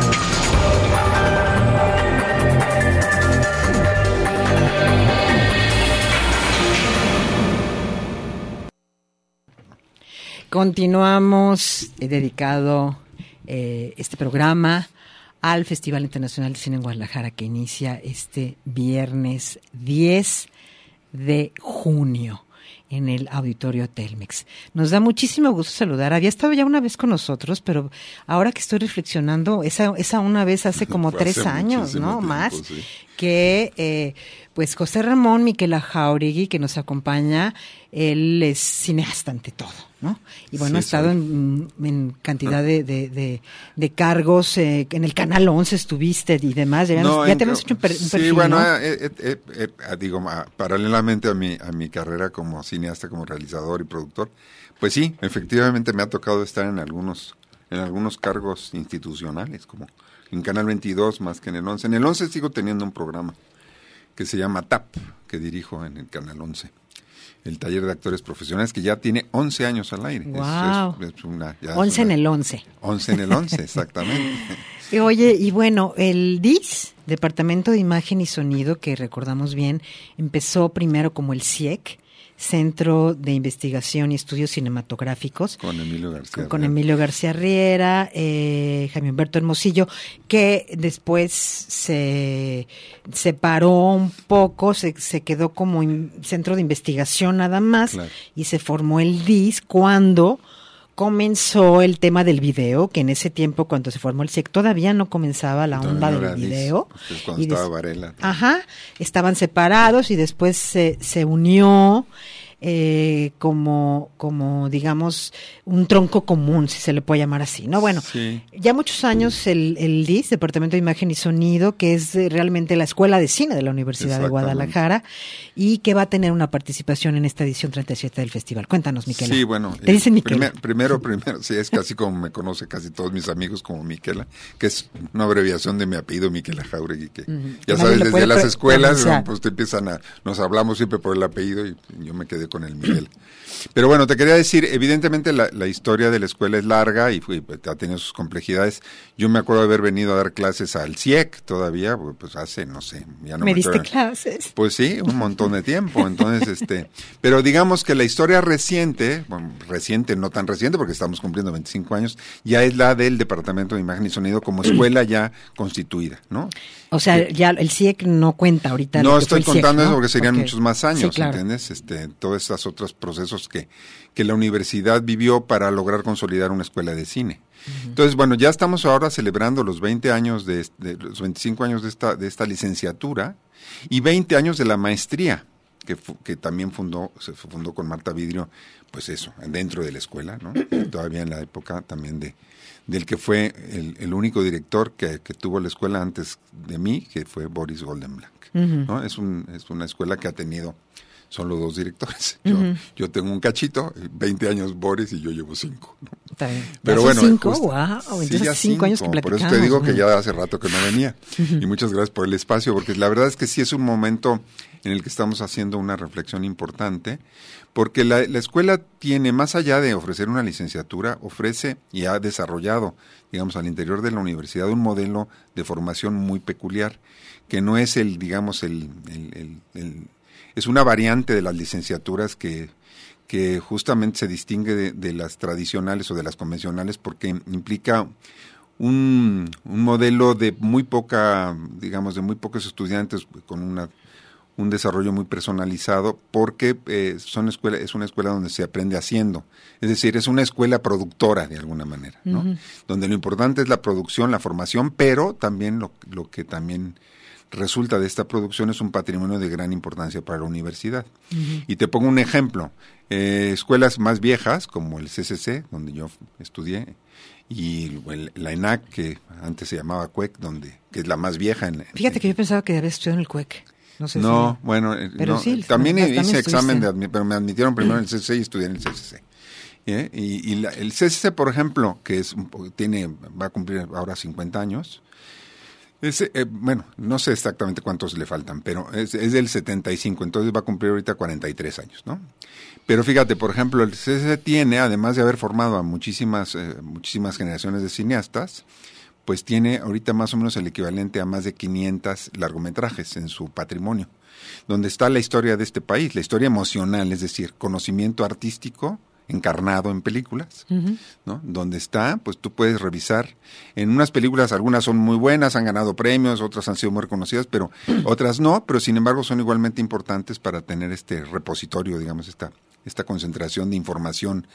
S2: Continuamos, he dedicado este programa al Festival Internacional de Cine en Guadalajara que inicia este viernes 10 de junio en el Auditorio Telmex. Nos da muchísimo gusto saludar. Había estado ya una vez con nosotros, pero ahora que estoy reflexionando, esa una vez hace como 3 años, ¿no? Tiempo, más, sí. Que pues José Ramón Miquela Jáuregui, que nos acompaña, él es cineasta ante todo, ¿no? Y bueno, sí, ha estado en cantidad de cargos, en el Canal 11 estuviste y demás, ya tenemos hecho un perfil.
S4: Sí, bueno,
S2: ¿no?
S4: digo, paralelamente a mi carrera como cineasta, como realizador y productor, pues sí, efectivamente me ha tocado estar en algunos cargos institucionales, como en Canal 22 más que en el 11. En el 11 sigo teniendo un programa que se llama TAP, que dirijo en el Canal 11. El taller de actores profesionales, que ya tiene 11 años al aire.
S2: Wow.
S4: Es una,
S2: 11 en el 11.
S4: 11 en el 11, exactamente.
S2: Oye, y bueno, el DIS, Departamento de Imagen y Sonido, que recordamos bien, empezó primero como el CIEC, Centro de Investigación y Estudios Cinematográficos.
S4: Con Emilio García.
S2: Con Emilio García Riera, Jaime Humberto Hermosillo, que después se separó un poco, se quedó como centro de investigación nada más, claro. Y se formó el DIS cuando comenzó el tema del video, que en ese tiempo cuando se formó el CIEC todavía no comenzaba la onda del video.
S4: Cuando estaba Varela.
S2: Ajá, estaban separados y después se unió como digamos un tronco común, si se le puede llamar así, ¿no? Bueno, sí. Ya muchos años el DIS, Departamento de Imagen y Sonido, que es realmente la Escuela de Cine de la Universidad de Guadalajara y que va a tener una participación en esta edición 37 del festival. Cuéntanos, Miquela.
S4: Sí, bueno.
S2: ¿Te dicen Miquela?
S4: Primero, sí, es casi como me conoce casi todos mis amigos como Miquela, que es una abreviación de mi apellido, Miquela Jáuregui, que ya sabes, desde las escuelas, pues te nos hablamos siempre por el apellido y yo me quedé con el Miguel. Pero bueno, te quería decir, evidentemente la historia de la escuela es larga y ha tenido sus complejidades. Yo me acuerdo de haber venido a dar clases al CIEC todavía, pues hace, no sé, ya no me
S2: diste clases.
S4: Pues sí, un montón de tiempo. Entonces, pero digamos que la historia reciente, bueno, no tan reciente porque estamos cumpliendo 25 años, ya es la del Departamento de Imagen y Sonido como escuela ya constituida, ¿no?
S2: O sea, ya el CIEC no cuenta ahorita.
S4: No estoy contando eso porque serían
S2: okay.
S4: Muchos más años, sí, claro. ¿Entiendes? Todos estos otros procesos que la universidad vivió para lograr consolidar una escuela de cine. Uh-huh. Entonces, bueno, ya estamos ahora celebrando los 20 años los 25 años de esta licenciatura y 20 años de la maestría que también se fundó con Marta Vidrio, pues eso, dentro de la escuela, ¿no? Todavía en la época también del que fue el único director que tuvo la escuela antes de mí, que fue Boris Goldenblatt, uh-huh. ¿no? Es una escuela que ha tenido solo 2 directores.
S2: Ujú.
S4: Yo tengo un cachito, 20 años Boris y yo llevo 5, ¿no?
S2: Está bien.
S4: Pero
S2: ¿Ya son
S4: bueno,
S2: 5?
S4: justo-
S2: Wow,
S4: sí,
S2: entonces
S4: ya
S2: hace 5 años que
S4: 5.
S2: platicamos.
S4: Por eso te digo que
S2: bueno.
S4: ya hace rato que no venía. Y muchas gracias por el espacio, porque la verdad es que sí es un momento en el que estamos haciendo una reflexión importante, porque la escuela tiene, más allá de ofrecer una licenciatura, ofrece y ha desarrollado, digamos, al interior de la universidad un modelo de formación muy peculiar, que no es es una variante de las licenciaturas que justamente se distingue de las tradicionales o de las convencionales, porque implica un modelo de muy poca, digamos, de muy pocos estudiantes con un desarrollo muy personalizado, porque es una escuela donde se aprende haciendo, es decir, es una escuela productora de alguna manera, ¿no?
S2: Ujú.
S4: Donde lo importante es la producción, la formación, pero también lo que también resulta de esta producción es un patrimonio de gran importancia para la universidad.
S2: Ujú.
S4: Y te pongo un ejemplo, escuelas más viejas como el CCC, donde yo estudié, y la ENAC, que antes se llamaba CUEC, que es la más vieja.
S2: Fíjate que yo pensaba que habías estudiado en el CUEC. No sé
S4: No,
S2: si...
S4: bueno,
S2: Pero
S4: no,
S2: sí,
S4: también
S2: también
S4: hice examen,
S2: estuviste.
S4: pero me admitieron primero en el CCC y estudié en el CCC. El CCC, por ejemplo, que va a cumplir ahora 50 años, bueno, no sé exactamente cuántos le faltan, pero es del 75, entonces va a cumplir ahorita 43 años, ¿no? Pero fíjate, por ejemplo, el CCC tiene, además de haber formado a muchísimas generaciones de cineastas, pues tiene ahorita más o menos el equivalente a más de 500 largometrajes en su patrimonio, donde está la historia de este país, la historia emocional, es decir, conocimiento artístico encarnado en películas,
S2: Ujú.
S4: ¿no? Donde está, pues tú puedes revisar. En unas películas, algunas son muy buenas, han ganado premios, otras han sido muy reconocidas, pero otras no, pero sin embargo son igualmente importantes para tener este repositorio, digamos, esta concentración de información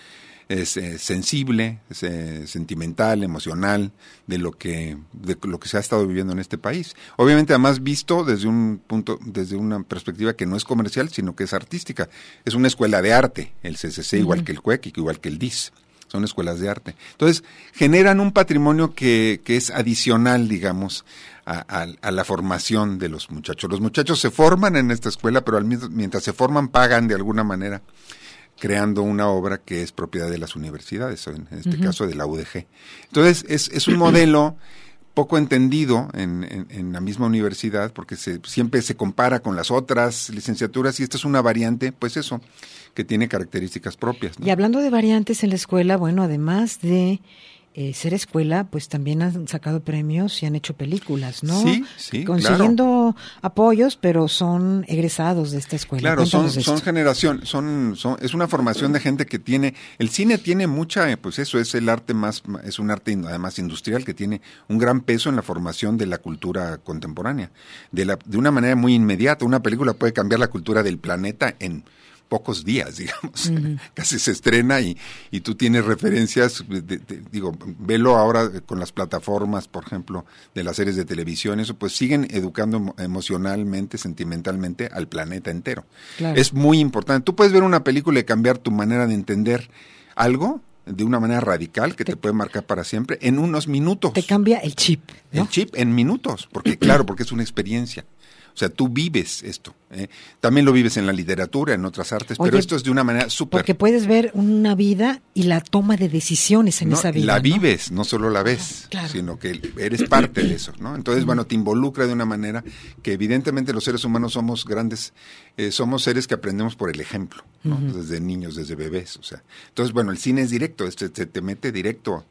S4: sensible, sentimental, emocional, de lo que se ha estado viviendo en este país. Obviamente, además visto desde una perspectiva que no es comercial, sino que es artística. Es una escuela de arte, el CCC, igual que el CUEC, igual que el DIS. Son escuelas de arte. Entonces, generan un patrimonio que es adicional, digamos, a la formación de los muchachos. Los muchachos se forman en esta escuela, pero mientras se forman, pagan de alguna manera, creando una obra que es propiedad de las universidades, en este caso de la UDG. Entonces, es un modelo poco entendido en la misma universidad, porque siempre se compara con las otras licenciaturas, y esta es una variante, pues eso, que tiene características propias, ¿no?
S2: Y hablando de variantes en la escuela, bueno, además de ser escuela, pues también han sacado premios y han hecho películas, ¿no?
S4: Sí,
S2: consiguiendo apoyos, pero son egresados de esta escuela.
S4: Claro, son
S2: Cuéntanos de esto.
S4: generación, es una formación de gente que tiene, el cine tiene mucha, pues eso es el arte es un arte además industrial que tiene un gran peso en la formación de la cultura contemporánea, de una manera muy inmediata. Una película puede cambiar la cultura del planeta en pocos días, digamos. Uh-huh. Casi se estrena y tú tienes referencias, digo, velo ahora con las plataformas, por ejemplo, de las series de televisión, eso pues siguen educando emocionalmente, sentimentalmente al planeta entero. Claro. Es muy importante. Tú puedes ver una película y cambiar tu manera de entender algo de una manera radical que te puede marcar para siempre en unos minutos.
S2: Te cambia el chip, ¿no?
S4: El chip en minutos, porque claro, porque es una experiencia. O sea, tú vives esto. También lo vives en la literatura, en otras artes, pero esto es de una manera súper...
S2: Porque puedes ver una vida y la toma de decisiones en esa vida.
S4: La vives, no solo la ves,
S2: claro.
S4: Sino que eres parte de eso, ¿no? Entonces, bueno, te involucra de una manera que evidentemente los seres humanos somos grandes, somos seres que aprendemos por el ejemplo, ¿no? Desde niños, desde bebés, o sea. Entonces, bueno, el cine es directo, te mete directo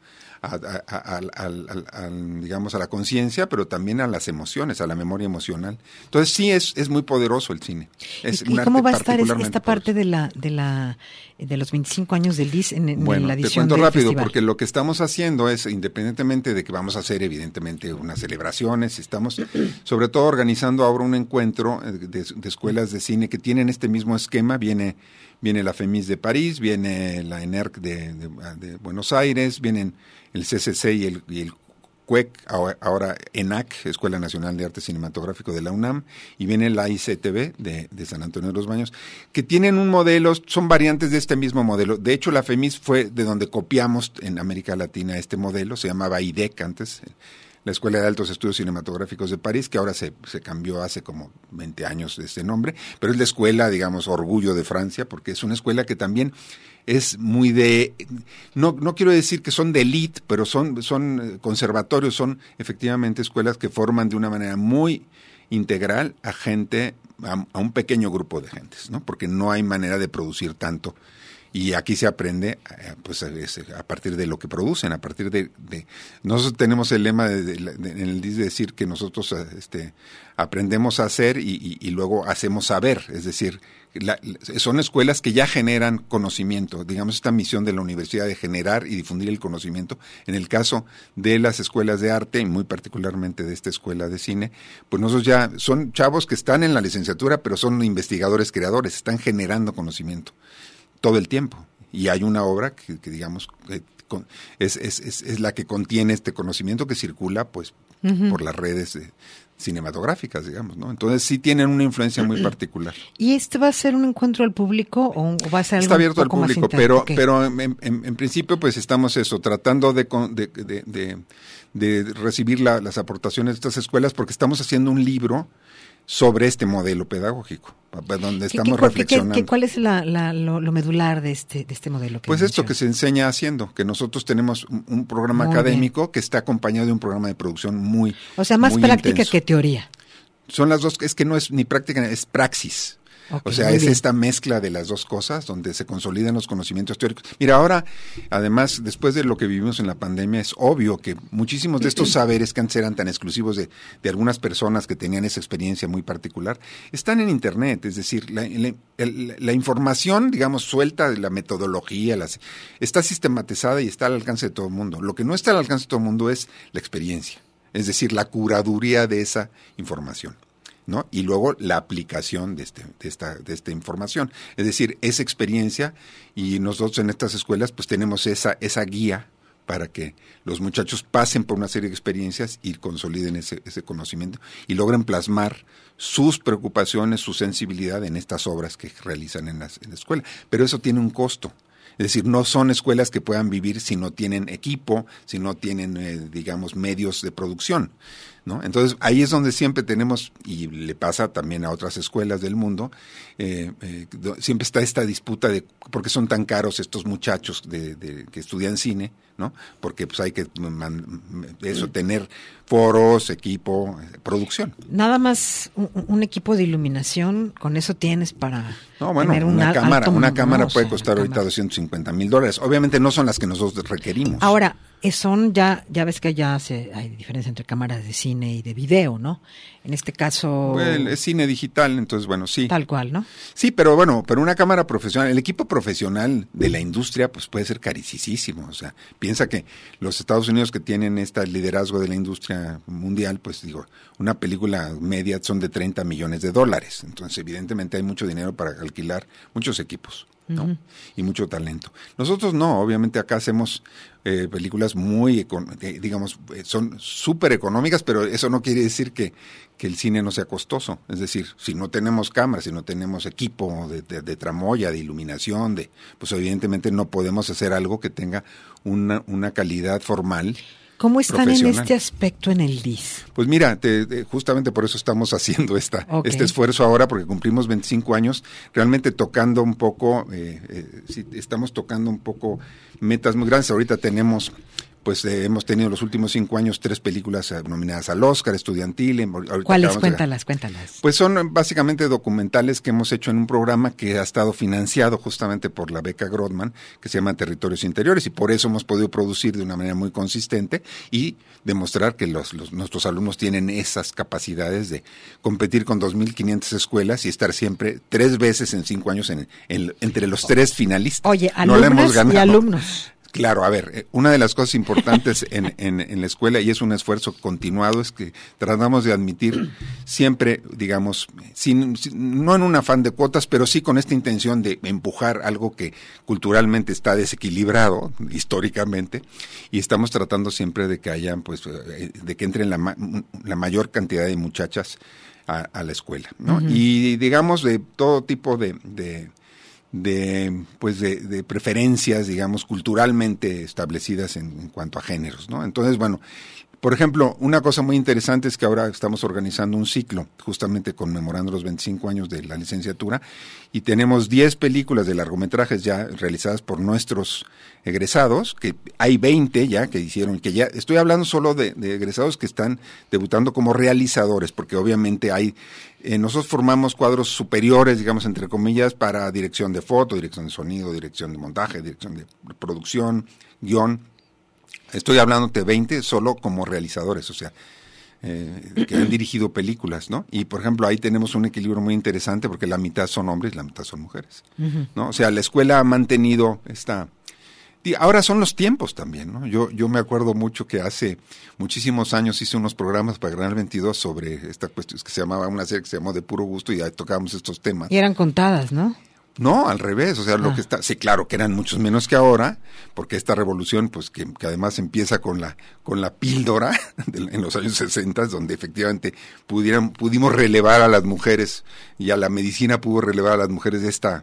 S4: digamos, a la conciencia, pero también a las emociones, a la memoria emocional. Entonces sí es muy poderoso el cine.
S2: ¿Y cómo va a estar esta parte de los 25 años del DIS en la edición del festival?
S4: Te cuento rápido, porque lo que estamos haciendo es, independientemente de que vamos a hacer evidentemente unas celebraciones, estamos sobre todo organizando ahora un encuentro de escuelas de cine que tienen este mismo esquema. Viene la FEMIS de París, viene la ENERC de Buenos Aires, vienen el CCC y el CUEC, ahora ENAC, Escuela Nacional de Arte Cinematográfico de la UNAM, y viene la ICTV de San Antonio de los Baños, que tienen un modelo, son variantes de este mismo modelo. De hecho, la FEMIS fue de donde copiamos en América Latina este modelo, se llamaba IDEC antes, la Escuela de Altos Estudios Cinematográficos de París, que ahora se cambió hace como 20 años de este nombre, pero es la escuela, digamos, orgullo de Francia, porque es una escuela que también es muy no quiero decir que son de élite, pero son conservatorios, son efectivamente escuelas que forman de una manera muy integral a gente, a un pequeño grupo de gentes, ¿no? Porque no hay manera de producir tanto. Y aquí se aprende pues a partir de lo que producen, a partir de nosotros tenemos el lema en el DIS de decir que nosotros aprendemos a hacer y luego hacemos saber, es decir, son escuelas que ya generan conocimiento, digamos esta misión de la universidad de generar y difundir el conocimiento. En el caso de las escuelas de arte y muy particularmente de esta escuela de cine, pues nosotros ya son chavos que están en la licenciatura pero son investigadores creadores, están generando conocimiento todo el tiempo, y hay una obra que digamos es la que contiene este conocimiento que circula pues por las redes cinematográficas, digamos, ¿no? Entonces sí tienen una influencia muy particular.
S2: ¿Y este va a ser un encuentro al público o va a ser algo
S4: Está abierto al público, pero en principio pues estamos tratando de recibir las aportaciones de estas escuelas, porque estamos haciendo un libro sobre este modelo pedagógico, donde estamos reflexionando.
S2: ¿Cuál es lo medular de este modelo?
S4: Pues esto que se enseña haciendo, que nosotros tenemos un programa muy académico bien, que está acompañado de un programa de producción muy
S2: O sea, más práctica
S4: intenso.
S2: Que teoría.
S4: Son las dos, es que no es ni práctica, es praxis. Okay, o sea, es bien. Esta mezcla de las dos cosas donde se consolidan los conocimientos teóricos. Mira, ahora, además, después de lo que vivimos en la pandemia, es obvio que muchísimos de estos saberes que antes eran tan exclusivos de algunas personas que tenían esa experiencia muy particular, están en Internet. Es decir, la información, digamos, suelta de la metodología, está sistematizada y está al alcance de todo el mundo. Lo que no está al alcance de todo el mundo es la experiencia, es decir, la curaduría de esa información, ¿no? Y luego la aplicación de esta información, es decir, esa experiencia, y nosotros en estas escuelas pues tenemos esa guía para que los muchachos pasen por una serie de experiencias y consoliden ese conocimiento y logren plasmar sus preocupaciones, su sensibilidad en estas obras que realizan en la escuela. Pero eso tiene un costo. Es decir, no son escuelas que puedan vivir si no tienen equipo, si no tienen, digamos, medios de producción, ¿no? Entonces, ahí es donde siempre tenemos, y le pasa también a otras escuelas del mundo, siempre está esta disputa de por qué son tan caros estos muchachos que estudian cine, ¿no? Porque pues hay que tener foros, equipo, producción.
S2: Nada más un equipo de iluminación, con eso tienes para tener
S4: una cámara puede costar ahorita $250,000. Obviamente no son las que nosotros requerimos.
S2: Ahora, ya ves que ya hay diferencia entre cámaras de cine y de video, ¿no? En este caso...
S4: Bueno, es cine digital, entonces bueno, sí.
S2: Tal cual, ¿no?
S4: Sí, pero una cámara profesional, el equipo profesional de la industria pues puede ser carísimo. O sea, piensa que los Estados Unidos, que tienen este liderazgo de la industria mundial, pues digo, una película media son de $30 millones. Entonces evidentemente hay mucho dinero para alquilar muchos equipos, ¿no? Uh-huh. Y mucho talento. Nosotros no, obviamente acá hacemos películas muy, digamos, son súper económicas, pero eso no quiere decir que el cine no sea costoso. Es decir, si no tenemos cámaras, si no tenemos equipo de tramoya, de iluminación, pues evidentemente no podemos hacer algo que tenga una calidad formal.
S2: ¿Cómo están en este aspecto en el DIS?
S4: Pues mira, justamente por eso estamos haciendo este esfuerzo ahora, porque cumplimos 25 años, realmente tocando un poco, sí, estamos tocando un poco metas muy grandes. Ahorita tenemos, pues hemos tenido los últimos 5 años 3 películas nominadas al Oscar estudiantil.
S2: ¿Cuáles? Cuéntalas.
S4: Pues son básicamente documentales que hemos hecho en un programa que ha estado financiado justamente por la beca Grothman, que se llama Territorios Interiores, y por eso hemos podido producir de una manera muy consistente y demostrar que nuestros alumnos tienen esas capacidades de competir con 2.500 escuelas y estar siempre 3 veces en 5 años entre los 3 finalistas.
S2: Oye, alumnas y alumnos.
S4: Claro, a ver, una de las cosas importantes en la escuela, y es un esfuerzo continuado, es que tratamos de admitir siempre, digamos, no en un afán de cuotas, pero sí con esta intención de empujar algo que culturalmente está desequilibrado históricamente, y estamos tratando siempre de que hayan, pues, de que entren la mayor cantidad de muchachas a la escuela, ¿no? Uh-huh. Y digamos de todo tipo de preferencias, digamos, culturalmente establecidas en cuanto a géneros, ¿no? Entonces, bueno, Por ejemplo, una cosa muy interesante es que ahora estamos organizando un ciclo, justamente conmemorando los 25 años de la licenciatura, y tenemos 10 películas de largometrajes ya realizadas por nuestros egresados, que hay 20 ya que hicieron, que ya estoy hablando solo de egresados que están debutando como realizadores, porque obviamente nosotros formamos cuadros superiores, digamos, entre comillas, para dirección de foto, dirección de sonido, dirección de montaje, dirección de producción, guión. Estoy hablando de 20 solo como realizadores, o sea, que han dirigido películas, ¿no? Y, por ejemplo, ahí tenemos un equilibrio muy interesante porque la mitad son hombres y la mitad son mujeres, ¿no? O sea, la escuela ha mantenido y ahora son los tiempos también, ¿no? Yo me acuerdo mucho que hace muchísimos años hice unos programas para Canal 22 sobre esta cuestión, que se llamaba, una serie que se llamó De Puro Gusto, y ahí tocábamos estos temas.
S2: Y eran contadas, ¿no?
S4: No, al revés, o sea, lo que está, sí, claro que eran muchos menos que ahora, porque esta revolución, pues que además empieza con la píldora en los años 60, donde efectivamente pudimos relevar a las mujeres, y a la medicina pudo relevar a las mujeres de esta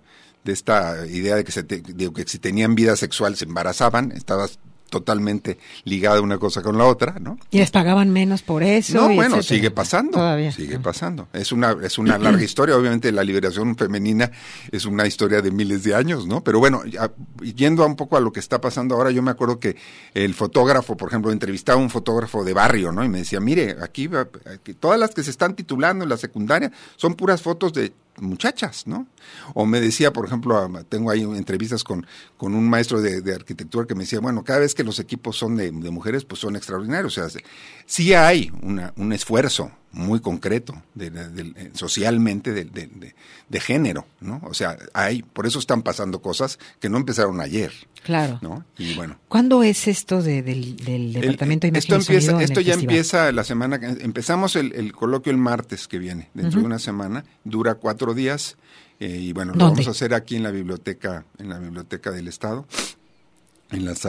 S4: idea de que si tenían vida sexual se embarazaban, estabas totalmente ligada una cosa con la otra, ¿no?
S2: Y les pagaban menos por eso.
S4: No, bueno,
S2: etcétera.
S4: sigue pasando. Todavía. Sigue pasando. Es una larga historia. Obviamente la liberación femenina es una historia de miles de años, ¿no? Pero bueno, yendo un poco a lo que está pasando ahora, yo me acuerdo que el fotógrafo, por ejemplo, entrevistaba a un fotógrafo de barrio, ¿no? Y me decía, mire, aquí todas las que se están titulando en la secundaria son puras fotos de muchachas, ¿no? O me decía, por ejemplo, tengo ahí entrevistas con un maestro de arquitectura que me decía, bueno, cada vez que los equipos son de mujeres, pues son extraordinarios. O sea, sí hay un esfuerzo muy concreto socialmente de género, ¿no? O sea, por eso están pasando cosas que no empezaron ayer.
S2: Claro.
S4: ¿No? Y bueno.
S2: ¿Cuándo es esto del Departamento de Imagen y Sonido?
S4: Esto ya
S2: festival?
S4: empieza la semana que empezamos el coloquio el martes que viene, dentro de una semana, dura 4 días, y bueno, lo vamos a hacer aquí en la biblioteca del Estado, en la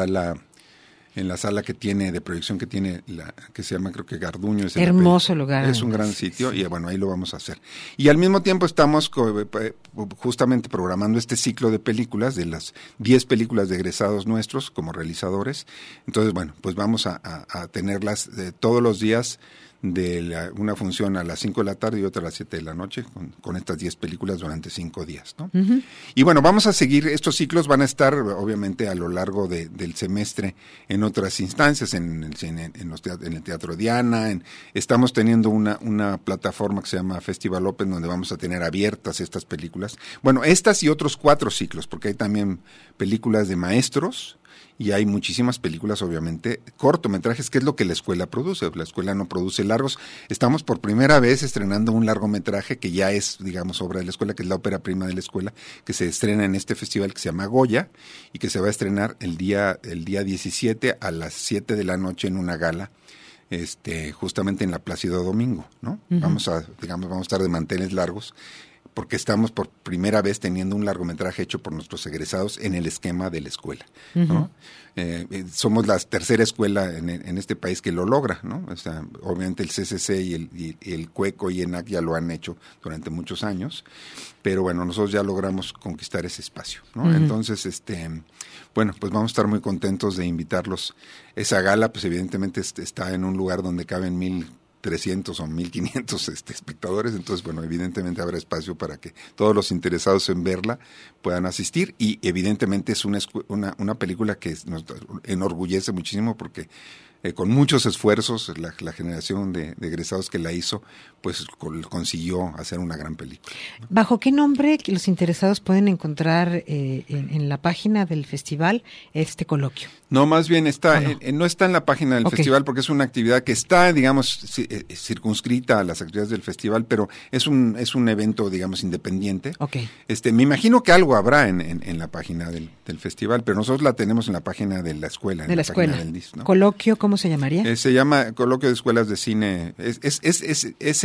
S4: sala que tiene de proyección que tiene que se llama, creo que Garduño.
S2: Hermoso lugar.
S4: Es un gran sitio, y bueno, ahí lo vamos a hacer. Y al mismo tiempo estamos justamente programando este ciclo de películas, de las 10 películas de egresados nuestros como realizadores. Entonces, bueno, pues vamos a tenerlas todos los días, una función a las 5 de la tarde y otra a las 7 de la noche, con estas 10 películas durante 5 días, ¿no? Uh-huh. Y bueno, vamos a seguir, estos ciclos van a estar obviamente a lo largo del semestre en otras instancias, en el Teatro Diana, estamos teniendo una plataforma que se llama Festival Open, donde vamos a tener abiertas estas películas. Bueno, estas y otros 4 ciclos, porque hay también películas de maestros, y hay muchísimas películas, obviamente, cortometrajes, que es lo que la escuela produce. La escuela no produce largos. Estamos por primera vez estrenando un largometraje que ya es, digamos, obra de la escuela, que es la ópera prima de la escuela, que se estrena en este festival que se llama Goya, y que se va a estrenar el día 17 a las 7 de la noche en una gala, justamente en la Plácido Domingo, ¿no? Uh-huh. Vamos a estar de manteles largos, porque estamos por primera vez teniendo un largometraje hecho por nuestros egresados en el esquema de la escuela, ¿no? Uh-huh. Somos la tercera escuela en este país que lo logra, ¿no? O sea, obviamente el CCC y el CUECO y ENAC ya lo han hecho durante muchos años, pero bueno, nosotros ya logramos conquistar ese espacio, ¿no? Uh-huh. Entonces, bueno, pues vamos a estar muy contentos de invitarlos. Esa gala, pues evidentemente está en un lugar donde caben 1,300 o 1,500 espectadores, entonces, bueno, evidentemente habrá espacio para que todos los interesados en verla puedan asistir, y evidentemente es una película que nos enorgullece muchísimo, porque con muchos esfuerzos la generación de egresados que la hizo, pues consiguió hacer una gran película.
S2: ¿Bajo qué nombre los interesados pueden encontrar en la página del festival este coloquio?
S4: No, más bien no está en la página del festival, porque es una actividad que está, digamos, circunscrita a las actividades del festival, pero es un evento, digamos, independiente.
S2: Okay.
S4: Me imagino que algo habrá en la página del festival, pero nosotros la tenemos en la página de la escuela.
S2: De la escuela.
S4: Página del DIS, ¿no?
S2: ¿Coloquio cómo se llamaría?
S4: Se llama Coloquio de Escuelas de Cine. Es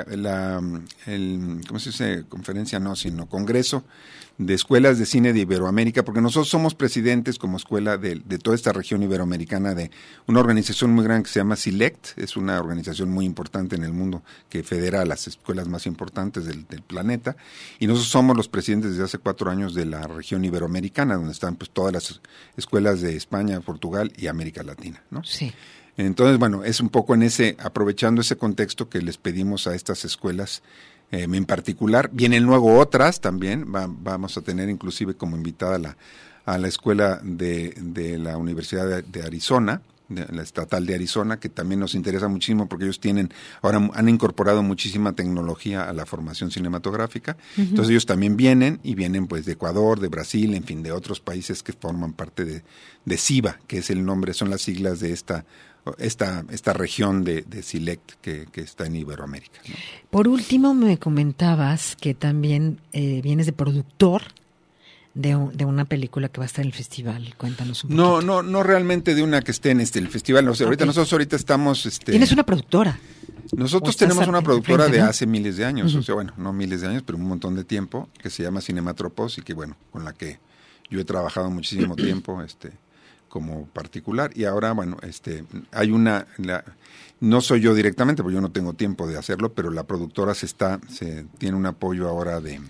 S4: ¿cómo se dice? Conferencia, no, sino Congreso de Escuelas de Cine de Iberoamérica, porque nosotros somos presidentes como escuela de toda esta región iberoamericana de una organización muy grande que se llama SILECT. Es una organización muy importante en el mundo que federa a las escuelas más importantes del planeta, y nosotros somos los presidentes desde hace 4 años de la región iberoamericana, donde están pues todas las escuelas de España, Portugal y América Latina, ¿no?
S2: Sí.
S4: Entonces, bueno, es un poco aprovechando ese contexto que les pedimos a estas escuelas en particular. Vienen luego otras también, vamos a tener inclusive como invitada a la escuela de la Universidad de Arizona, de la Estatal de Arizona, que también nos interesa muchísimo porque ellos ahora han incorporado muchísima tecnología a la formación cinematográfica. Entonces ellos también vienen pues de Ecuador, de Brasil, en fin, de otros países que forman parte de CIBA, que es el nombre, son las siglas de esta región de SILECT que está en Iberoamérica, ¿no?
S2: Por último, me comentabas que también vienes de productor de una película que va a estar en el festival. Cuéntanos un poquito.
S4: No realmente de una que esté en el festival. O sea, nosotros estamos...
S2: ¿Tienes una productora?
S4: Nosotros tenemos una productora de hace miles de años, o sea, bueno, no miles de años, pero un montón de tiempo, que se llama Cinematropos y que, bueno, con la que yo he trabajado muchísimo tiempo, como particular. Y ahora, bueno, hay no soy yo directamente, porque yo no tengo tiempo de hacerlo, pero la productora tiene un apoyo ahora de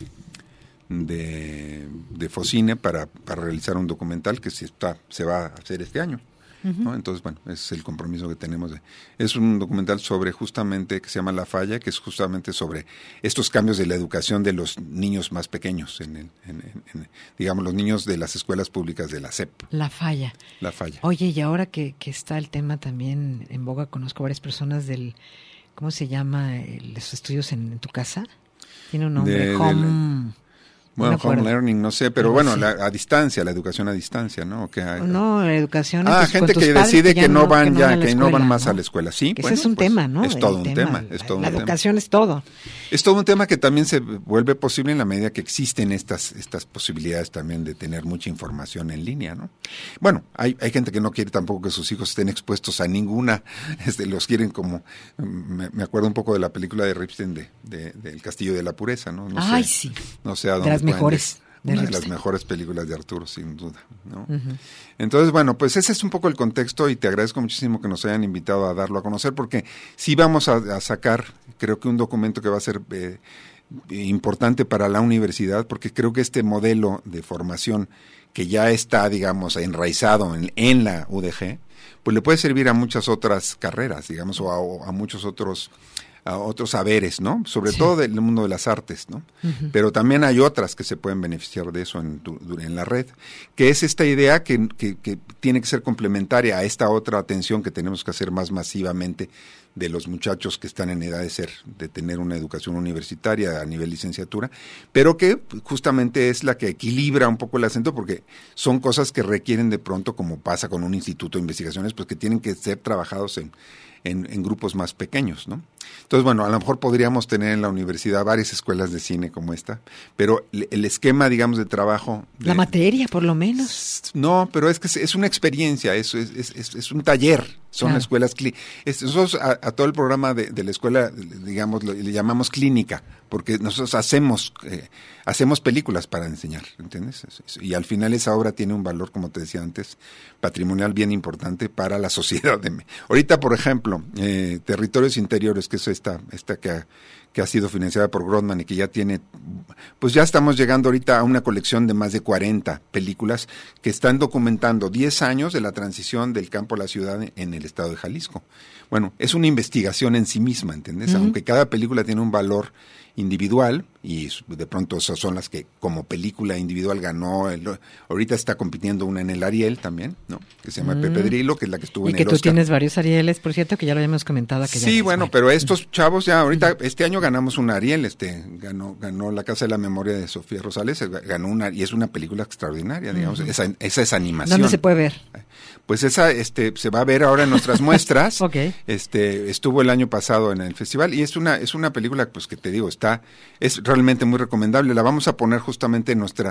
S4: Focine para realizar un documental que se va a hacer este año, ¿no? Entonces, bueno, ese es el compromiso que tenemos. Es un documental justamente que se llama La Falla, que es justamente sobre estos cambios de la educación de los niños más pequeños, digamos, los niños de las escuelas públicas de la SEP.
S2: La Falla. Oye, y ahora que está el tema también en boga, conozco varias personas ¿cómo se llama? Los estudios en tu casa. Tiene un nombre,
S4: home learning, no sé, pero bueno, a distancia, la educación a distancia, ¿no?
S2: No, la educación
S4: gente que decide que no van más a la escuela, sí.
S2: Ese es un tema, ¿no?
S4: Es todo un tema.
S2: La educación es todo.
S4: Es todo un tema que también se vuelve posible en la medida que existen estas posibilidades también de tener mucha información en línea, ¿no? Bueno, hay gente que no quiere tampoco que sus hijos estén expuestos a ninguna, los quieren como, me acuerdo un poco de la película de Ripstein del Castillo de la Pureza, ¿no?
S2: Sí.
S4: No sé a dónde. Una de las mejores películas de Arturo, sin duda, ¿no? Entonces, bueno, pues ese es un poco el contexto y te agradezco muchísimo que nos hayan invitado a darlo a conocer, porque sí vamos a sacar, creo que un documento que va a ser importante para la universidad, porque creo que este modelo de formación que ya está, digamos, enraizado en la UDG, pues le puede servir a muchas otras carreras, digamos, o a muchos otros saberes, ¿no? Sobre todo del mundo de las artes, ¿no? Pero también hay otras que se pueden beneficiar de eso en la red, que es esta idea que tiene que ser complementaria a esta otra atención que tenemos que hacer más masivamente de los muchachos que están en edad de tener una educación universitaria a nivel licenciatura, pero que justamente es la que equilibra un poco el acento, porque son cosas que requieren de pronto, como pasa con un instituto de investigaciones, pues que tienen que ser trabajados en grupos más pequeños, ¿no? Entonces, bueno, a lo mejor podríamos tener en la universidad varias escuelas de cine como esta, pero el esquema, digamos, de trabajo...
S2: La materia, por lo menos.
S4: No, pero es que es una experiencia, es un taller, son escuelas... Nosotros a todo el programa de la escuela, digamos, le llamamos clínica, porque nosotros hacemos películas para enseñar, ¿entiendes? Y al final esa obra tiene un valor, como te decía antes, patrimonial bien importante para la sociedad. Ahorita, por ejemplo, Territorios Interiores, que es esta que ha sido financiada por Grossman y que ya tiene, pues ya estamos llegando ahorita a una colección de más de 40 películas que están documentando 10 años de la transición del campo a la ciudad en el estado de Jalisco. Bueno, es una investigación en sí misma, ¿entiendes? Aunque cada película tiene un valor individual, y de pronto esas son las que como película individual ganó, ahorita está compitiendo una en el Ariel también, ¿no? Que se llama Pepe Drilo, que es la que estuvo en el Oscar.
S2: Y que tú tienes varios Arieles, por cierto, que ya lo habíamos comentado.
S4: Sí, bueno, pero estos chavos ya ahorita, este año ganamos un Ariel, ganó La Casa de la Memoria de Sofía Rosales, ganó y es una película extraordinaria, digamos, esa es animación.
S2: ¿Dónde se puede ver?
S4: Pues esa se va a ver ahora en nuestras muestras.
S2: Okay.
S4: Estuvo el año pasado en el festival y es una película, pues, que te digo, es realmente muy recomendable. La vamos a poner justamente en nuestra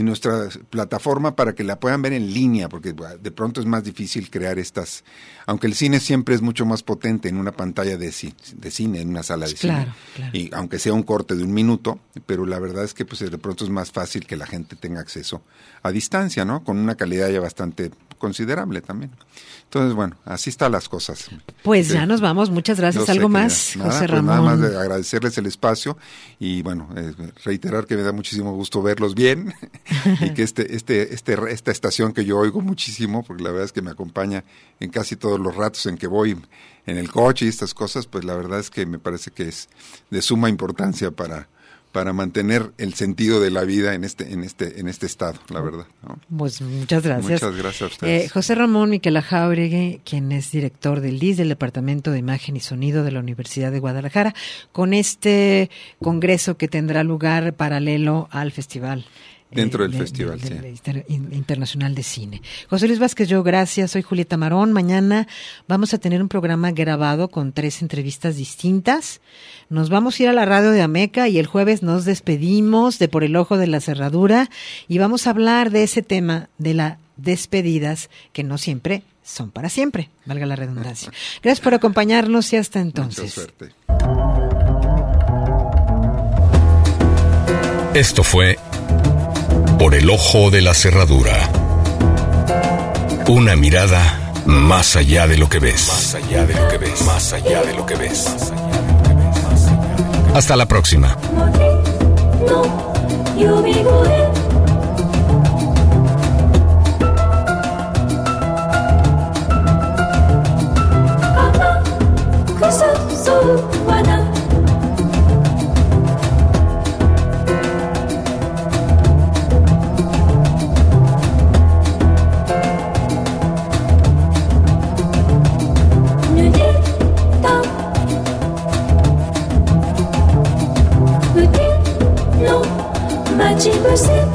S4: plataforma para que la puedan ver en línea, porque de pronto es más difícil crear aunque el cine siempre es mucho más potente en una pantalla de cine, en una sala de cine. Claro. Y aunque sea un corte de 1 minuto, pero la verdad es que pues de pronto es más fácil que la gente tenga acceso a distancia, ¿no? Con una calidad ya bastante considerable también. Entonces, bueno, así están las cosas.
S2: Pues ya nos vamos. Muchas gracias. ¿Algo más, José Ramón?
S4: Nada más de agradecerles el espacio y, bueno, reiterar que me da muchísimo gusto verlos bien y que esta estación que yo oigo muchísimo, porque la verdad es que me acompaña en casi todos los ratos en que voy en el coche y estas cosas, pues la verdad es que me parece que es de suma importancia para mantener el sentido de la vida en este estado, la verdad, ¿no?
S2: Pues muchas gracias.
S4: Muchas gracias a ustedes.
S2: José Ramón Miquela Jáuregui, quien es director del DIS, del Departamento de Imagen y Sonido de la Universidad de Guadalajara, con este congreso que tendrá lugar paralelo al festival.
S4: Dentro del festival, sí.
S2: Internacional de Cine. José Luis Vázquez, yo, gracias. Soy Julieta Marón. Mañana vamos a tener un programa grabado con 3 entrevistas distintas. Nos vamos a ir a la radio de Ameca y el jueves nos despedimos de Por el Ojo de la Cerradura y vamos a hablar de ese tema de las despedidas que no siempre son para siempre, valga la redundancia. Gracias por acompañarnos y hasta entonces.
S4: Mucha suerte.
S1: Esto fue Por el Ojo de la Cerradura. Una mirada más allá de lo que ves. Más allá de lo que ves. Más allá de lo que ves. Hasta la próxima.
S5: Magic